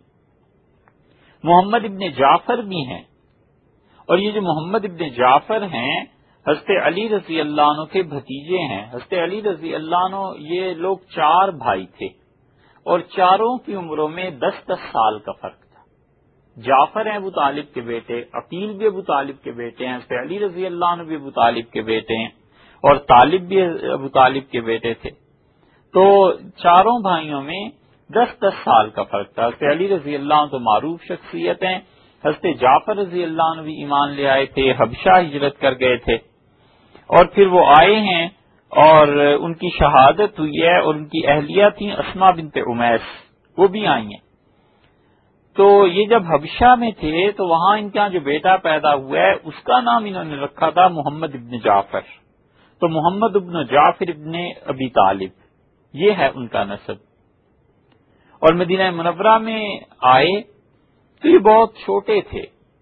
S1: محمد ابن جعفر بھی ہیں، اور یہ جو محمد ابن جعفر ہیں حضرت علی رضی اللہ عنہ کے بھتیجے ہیں۔ حضرت علی رضی اللہ عنہ یہ لوگ چار بھائی تھے اور چاروں کی عمروں میں دس دس سال کا فرق تھا۔ جعفر ہیں ابو طالب کے بیٹے، عقیل بھی ابو طالب کے بیٹے ہیں، حضرت علی رضی اللہ عنہ بھی ابو طالب کے بیٹے ہیں، اور طالب بھی ابو طالب کے بیٹے تھے۔ تو چاروں بھائیوں میں دس دس سال کا فرق تھا۔ حضرت علی رضی اللہ عنہ تو معروف شخصیت ہیں، حضرت جعفر رضی اللہ عنہ بھی ایمان لے آئے تھے، حبشہ ہجرت کر گئے تھے، اور پھر وہ آئے ہیں اور ان کی شہادت ہوئی ہے، اور ان کی اہلیہ تھیں اسماء بنت امیس، وہ بھی آئی ہیں۔ تو یہ جب حبشہ میں تھے تو وہاں ان کا جو بیٹا پیدا ہوا ہے اس کا نام انہوں نے رکھا تھا محمد ابن جعفر۔ تو محمد ابن جعفر ابن ابی طالب، یہ ہے ان کا نسب۔ اور مدینہ منورہ میں آئے تو یہ بہت چھوٹے تھے،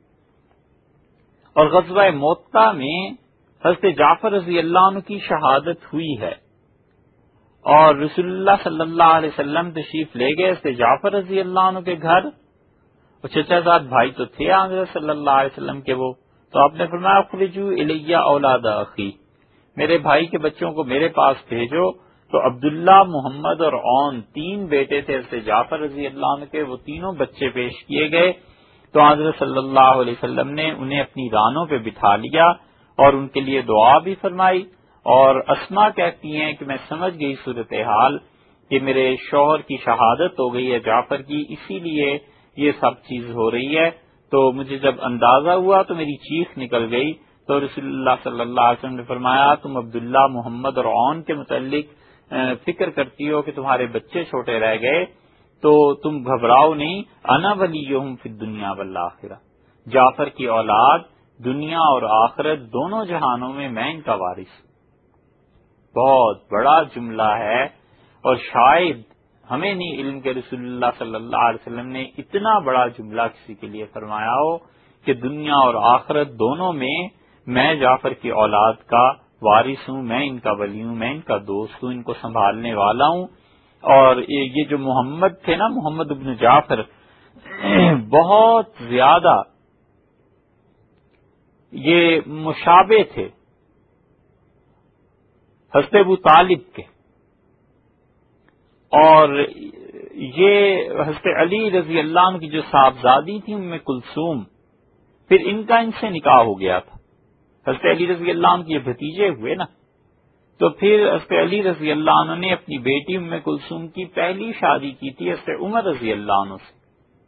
S1: اور غزوہ موطا میں حضرت جعفر رضی اللہ عنہ کی شہادت ہوئی ہے، اور رسول اللہ صلی اللہ علیہ وسلم تشریف لے گئے حضرت جعفر رضی اللہ عنہ کے گھر، اور چچا زاد بھائی تو تھے حضرت صلی اللہ علیہ وسلم کے وہ، تو آپ نے فرمایا اخرجوا الی اولاد اخی، میرے بھائی کے بچوں کو میرے پاس بھیجو۔ تو عبداللہ، محمد اور عون تین بیٹے تھے حضرت جعفر رضی اللہ عنہ کے، وہ تینوں بچے پیش کیے گئے۔ تو حضرت صلی اللہ علیہ وسلم نے انہیں اپنی رانوں پہ بٹھا لیا اور ان کے لیے دعا بھی فرمائی، اور اسماء کہتی ہیں کہ میں سمجھ گئی صورتحال کہ میرے شوہر کی شہادت ہو گئی ہے جعفر کی، اسی لیے یہ سب چیز ہو رہی ہے۔ تو مجھے جب اندازہ ہوا تو میری چیخ نکل گئی، تو رسول اللہ صلی اللہ علیہ وسلم نے فرمایا تم عبداللہ، محمد اور عون کے متعلق فکر کرتی ہو کہ تمہارے بچے چھوٹے رہ گئے، تو تم گھبراؤ نہیں، انا ولیہم فی الدنیا والآخرہ، جعفر کی اولاد دنیا اور آخرت دونوں جہانوں میں میں ان کا وارث۔ بہت بڑا جملہ ہے، اور شاید ہمیں نہیں علم کہ رسول اللہ صلی اللہ علیہ وسلم نے اتنا بڑا جملہ کسی کے لیے فرمایا ہو کہ دنیا اور آخرت دونوں میں میں جعفر کی اولاد کا وارث ہوں، میں ان کا ولی ہوں، میں ان کا دوست ہوں، ان کو سنبھالنے والا ہوں۔ اور یہ جو محمد تھے نا، محمد ابن جعفر، بہت زیادہ یہ مشابہ تھے حضرت ابو طالب کے، اور یہ حضرت علی رضی اللہ عنہ کی جو صاحبزادی تھی ام کلثوم، پھر ان کا ان سے نکاح ہو گیا تھا۔ حضرت علی رضی اللہ عنہ کے یہ بھتیجے ہوئے نا، تو پھر حضرت علی رضی اللہ عنہ نے اپنی بیٹی ام کلثوم کی پہلی شادی کی تھی حضرت عمر رضی اللہ عنہ سے،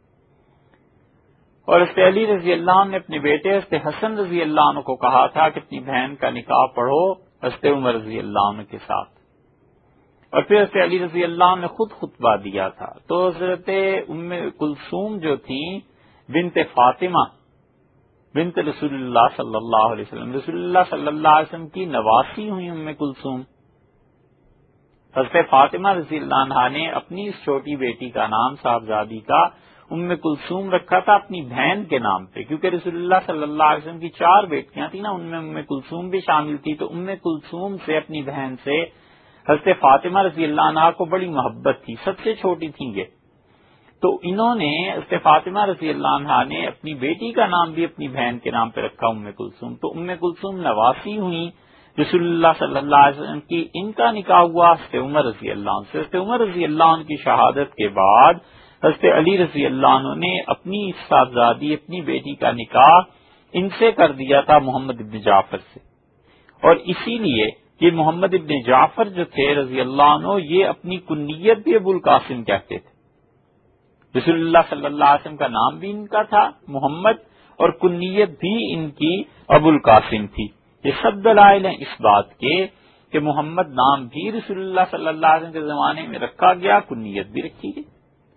S1: اور حضرت علی رضی اللہ عنہ نے اپنے بیٹے حضرت حسن رضی اللہ عنہ کو کہا تھا کہ اپنی بہن کا نکاح پڑھو حضرت عمر رضی اللہ عنہ کے ساتھ۔ اور پھر حضرت علی رضی اللہ عنہ نے خود خطبہ دیا تھا. تو حضرت ام کلثوم جو تھیں بنت فاطمہ بنت رسول اللہ صلی اللہ علیہ وسلم، رسول اللہ صلی اللہ علیہ وسلم کی نواسی ہوئی ام کلثوم. حضرت فاطمہ رضی اللہ عنہا نے اپنی اس چھوٹی بیٹی کا نام صاحبزادی کا ام کلثوم رکھا تھا اپنی بہن کے نام پہ، کیونکہ رسول اللہ صلی اللہ علیہ وسلم کی چار بیٹیاں تھیں نا، ان میں ام کلثوم بھی شامل تھی. تو ام کلثوم سے اپنی بہن سے حضرت فاطمہ رضی اللہ عنہا کو بڑی محبت تھی، سب سے چھوٹی تھیں یہ. تو انہوں نے حضرت فاطمہ رضی اللہ عنہا نے اپنی بیٹی کا نام بھی اپنی بہن کے نام پہ رکھا ام کلثوم. تو ام کلثوم نواسی ہوئی رسول اللہ صلی اللہ علیہ وسلم کی. ان کا نکاح ہوا حضرت عمر رضی اللہ عنہ سے. حضرت عمر رضی اللہ عنہ کی شہادت کے بعد حضرت علی رضی اللہ عنہ نے اپنی صاحبزادی اپنی بیٹی کا نکاح ان سے کر دیا تھا محمد ابن جعفر سے. اور اسی لیے یہ محمد ابن جعفر جو تھے رضی اللہ عنہ، یہ اپنی کنیت بھی ابو القاسم کہتے تھے. رسول اللہ صلی اللہ علیہ وسلم کا نام بھی ان کا تھا محمد، اور کنیت بھی ان کی ابو القاسم تھی. یہ سب دلائل ہیں اس بات کے کہ محمد نام بھی رسول اللہ صلی اللہ علیہ وسلم کے زمانے میں رکھا گیا، کنیت بھی رکھی گئی.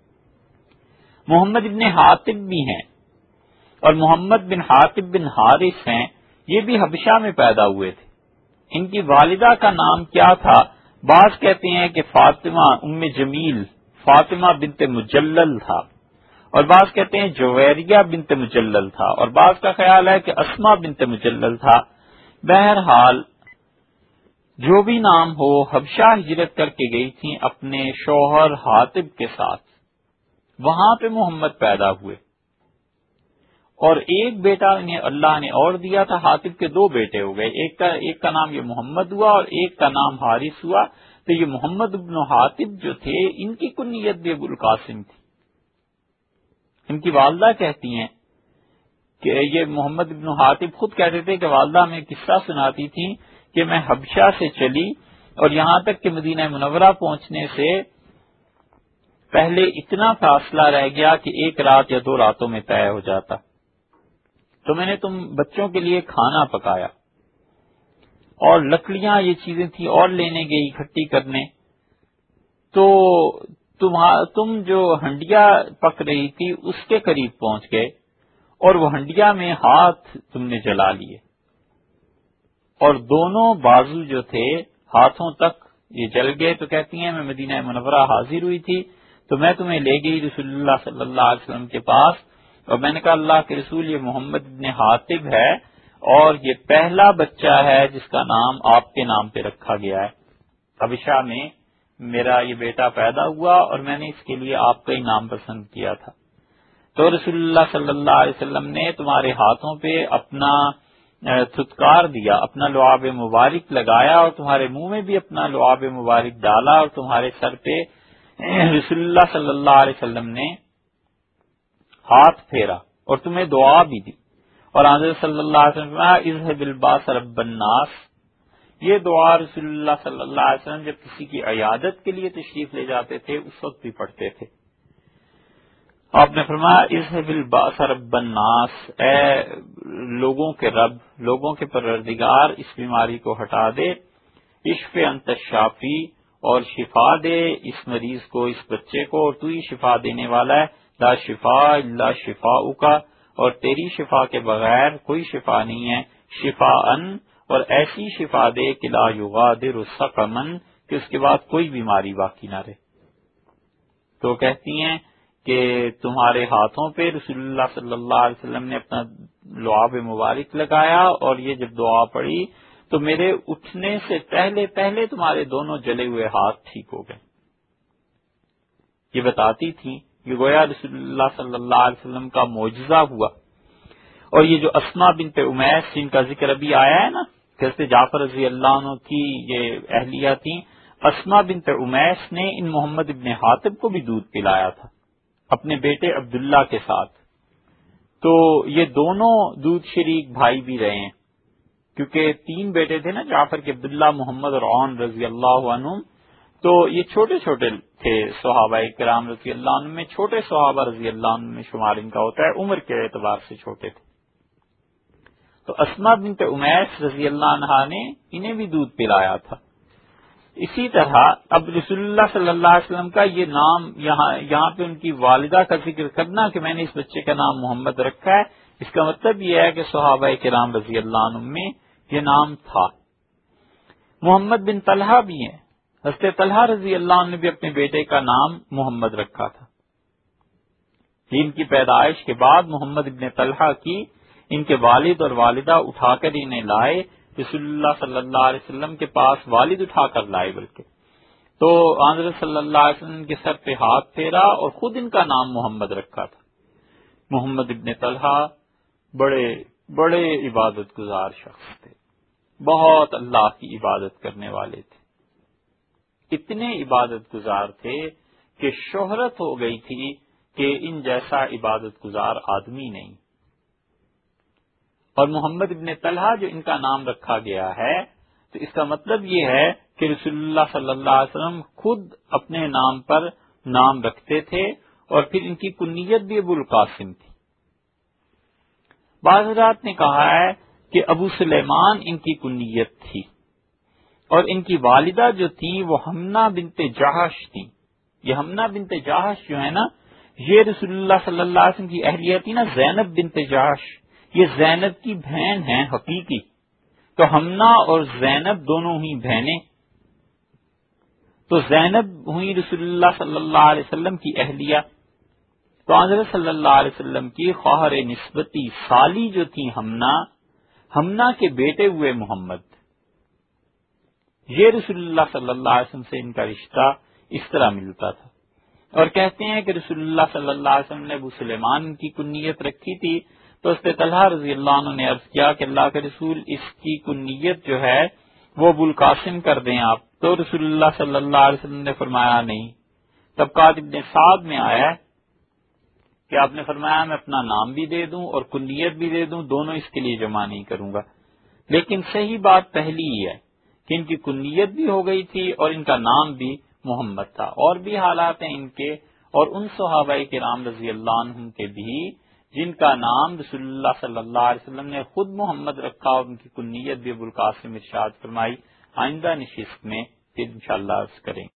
S1: محمد بن حاتب بھی ہیں، اور محمد بن حاتب بن حارث ہیں، یہ بھی حبشہ میں پیدا ہوئے تھے. ان کی والدہ کا نام کیا تھا؟ بعض کہتے ہیں کہ فاطمہ ام جمیل فاطمہ بنت مجلل تھا، اور بعض کہتے ہیں جویریہ بنت مجلل تھا، اور بعض کا خیال ہے کہ اسما بنت مجلل تھا. بہرحال جو بھی نام ہو، حبشہ ہجرت کر کے گئی تھیں اپنے شوہر حاتب کے ساتھ، وہاں پہ محمد پیدا ہوئے. اور ایک بیٹا انہیں اللہ نے اور دیا تھا. حاتب کے دو بیٹے ہو گئے، ایک کا ایک کا نام یہ محمد ہوا اور ایک کا نام حارث ہوا. تو یہ محمد ابن حاتب جو تھے ان کی کنیت بھی ابو القاسم تھی. ان کی والدہ کہتی ہیں کہ یہ محمد ابن حاتب خود کہتے تھے کہ والدہ میں قصہ سناتی تھی کہ میں حبشہ سے چلی اور یہاں تک کہ مدینہ منورہ پہنچنے سے پہلے اتنا فاصلہ رہ گیا کہ ایک رات یا دو راتوں میں طے ہو جاتا. تو میں نے تم بچوں کے لیے کھانا پکایا اور لکڑیاں یہ چیزیں تھیں اور لینے گئی اکٹھی کرنے. تو تم جو ہنڈیا پک رہی تھی اس کے قریب پہنچ گئے اور وہ ہنڈیا میں ہاتھ تم نے جلا لیے، اور دونوں بازو جو تھے ہاتھوں تک یہ جل گئے. تو کہتی ہیں میں مدینہ منورہ حاضر ہوئی تھی تو میں تمہیں لے گئی رسول اللہ صلی اللہ علیہ وسلم کے پاس، اور میں نے کہا اللہ کے رسول یہ محمد ابن حاتب ہے اور یہ پہلا بچہ ہے جس کا نام آپ کے نام پہ رکھا گیا ہے. حبشہ میں میرا یہ بیٹا پیدا ہوا اور میں نے اس کے لیے آپ کا ہی نام پسند کیا تھا. تو رسول اللہ صلی اللہ علیہ وسلم نے تمہارے ہاتھوں پہ اپنا تھتکار دیا، اپنا لعاب مبارک لگایا اور تمہارے منہ میں بھی اپنا لعاب مبارک ڈالا، اور تمہارے سر پہ رسول اللہ صلی اللہ علیہ وسلم نے ہاتھ پھیرا اور تمہیں دعا بھی دی. اور حضرت صلی اللہ علیہ وسلم اذهب الباس رب الناس، یہ دعا رسول اللہ صلی اللہ علیہ وسلم جب کسی کی عیادت کے لیے تشریف لے جاتے تھے اس وقت بھی پڑھتے تھے. آپ نے فرمایا اذهب الباس رب الناس، اے لوگوں کے رب، لوگوں کے پروردگار، اس بیماری کو ہٹا دے. اشف انت الشافی، اور شفا دے اس مریض کو، اس بچے کو، اور تو ہی شفا دینے والا ہے. لا شفا الا شفاؤک، اور تیری شفا کے بغیر کوئی شفا نہیں ہے. شفا ان، اور ایسی شفا دے کہ لا یغادر سقما، کہ اس کے بعد کوئی بیماری باقی نہ رہے. تو کہتی ہیں کہ تمہارے ہاتھوں پہ رسول اللہ صلی اللہ علیہ وسلم نے اپنا لعاب مبارک لگایا، اور یہ جب دعا پڑی تو میرے اٹھنے سے پہلے پہلے تمہارے دونوں جلے ہوئے ہاتھ ٹھیک ہو گئے. یہ بتاتی تھی یہ گویا رسول اللہ صلی اللہ علیہ وسلم کا معجزہ ہوا. اور یہ جو اسما بنت امیس جن کا ذکر ابھی آیا ہے نا، جیسے جعفر رضی اللہ عنہ کی یہ اہلیہ تھیں، اسما بنت امیس نے ان محمد ابن حاتب کو بھی دودھ پلایا تھا اپنے بیٹے عبداللہ کے ساتھ. تو یہ دونوں دودھ شریک بھائی بھی رہے ہیں، کیونکہ تین بیٹے تھے نا جعفر کے، عبداللہ، محمد اور عون رضی اللہ عنہ. تو یہ چھوٹے چھوٹے تھے صحابہ کرام رضی اللہ عنہ میں، چھوٹے صحابہ رضی اللہ عنہ میں شمار ان کا ہوتا ہے، عمر کے اعتبار سے چھوٹے تھے. تو اسما بنت امیس رضی اللہ عنہا نے انہیں بھی دودھ پلایا تھا. اسی طرح اب رسول اللہ صلی اللہ علیہ وسلم کا یہ نام یہاں یہاں پہ ان کی والدہ کا ذکر کرنا کہ میں نے اس بچے کا نام محمد رکھا ہے، اس کا مطلب یہ ہے کہ صحابہ کرام رضی اللہ عنہم میں یہ نام تھا۔ محمد بن طلحہ بھی ہیں، حضرت طلحہ رضی اللہ عنہ نے بھی اپنے بیٹے کا نام محمد رکھا تھا۔ ان کی پیدائش کے بعد محمد بن طلحہ کی ان کے والد اور والدہ اٹھا کر انہیں لائے، رسول اللہ صلی اللہ علیہ وسلم کے پاس والد اٹھا کر لائے، بلکہ تو حضرت صلی اللہ علیہ وسلم کے سر پہ ہاتھ پھیرا اور خود ان کا نام محمد رکھا تھا۔ محمد ابن طلحہ بڑے بڑے عبادت گزار شخص تھے، بہت اللہ کی عبادت کرنے والے تھے، اتنے عبادت گزار تھے کہ شہرت ہو گئی تھی کہ ان جیسا عبادت گزار آدمی نہیں۔ اور محمد ابن طلحہ جو ان کا نام رکھا گیا ہے تو اس کا مطلب یہ ہے کہ رسول اللہ صلی اللہ علیہ وسلم خود اپنے نام پر نام رکھتے تھے، اور پھر ان کی کنیت بھی ابو القاسم تھی۔ بعض حضرات نے کہا ہے کہ ابو سلیمان ان کی کنیت تھی، اور ان کی والدہ جو تھی وہ حمنہ بنت جہش تھی۔ یہ حمنہ بنت جہش جو ہے نا، یہ رسول اللہ صلی اللہ علیہ وسلم کی اہلیہ تھی نا، زینب بنت جہش، یہ زینب کی بہن ہیں حقیقی۔ تو حمنہ اور زینب دونوں ہی بہنیں، تو زینب ہوئی رسول اللہ صلی اللہ علیہ وسلم کی اہلیہ، تو حضرت صلی اللہ علیہ وسلم کی خواہر نسبتی سالی جو تھی حمنہ، حمنہ کے بیٹے ہوئے محمد، یہ رسول اللہ صلی اللہ علیہ وسلم سے ان کا رشتہ اس طرح ملتا تھا۔ اور کہتے ہیں کہ رسول اللہ صلی اللہ علیہ وسلم نے ابو سلیمان کی کنیت رکھی تھی، تو حضرت طلحہ رضی اللہ عنہ نے عرض کیا کہ اللہ کے رسول اس کی کنیت جو ہے وہ ابو القاسم کر دیں آپ، تو رسول اللہ صلی اللہ علیہ وسلم نے فرمایا نہیں۔ طبقات ابن سعد میں آیا ہے کہ آپ نے فرمایا میں اپنا نام بھی دے دوں اور کنیت بھی دے دوں، دونوں اس کے لیے جمع نہیں کروں گا، لیکن صحیح بات پہلی ہی ہے کہ ان کی کنیت بھی ہو گئی تھی اور ان کا نام بھی محمد تھا۔ اور بھی حالات ہیں ان کے اور ان صحابہ کرام رضی اللہ عنہم کے بھی جن کا نام رسول اللہ صلی اللہ علیہ وسلم نے خود محمد رکھا اور ان کی کنیت بھی ابو القاسم ارشاد فرمائی۔ آئندہ نشست میں پھر انشاءاللہ عرض کریں۔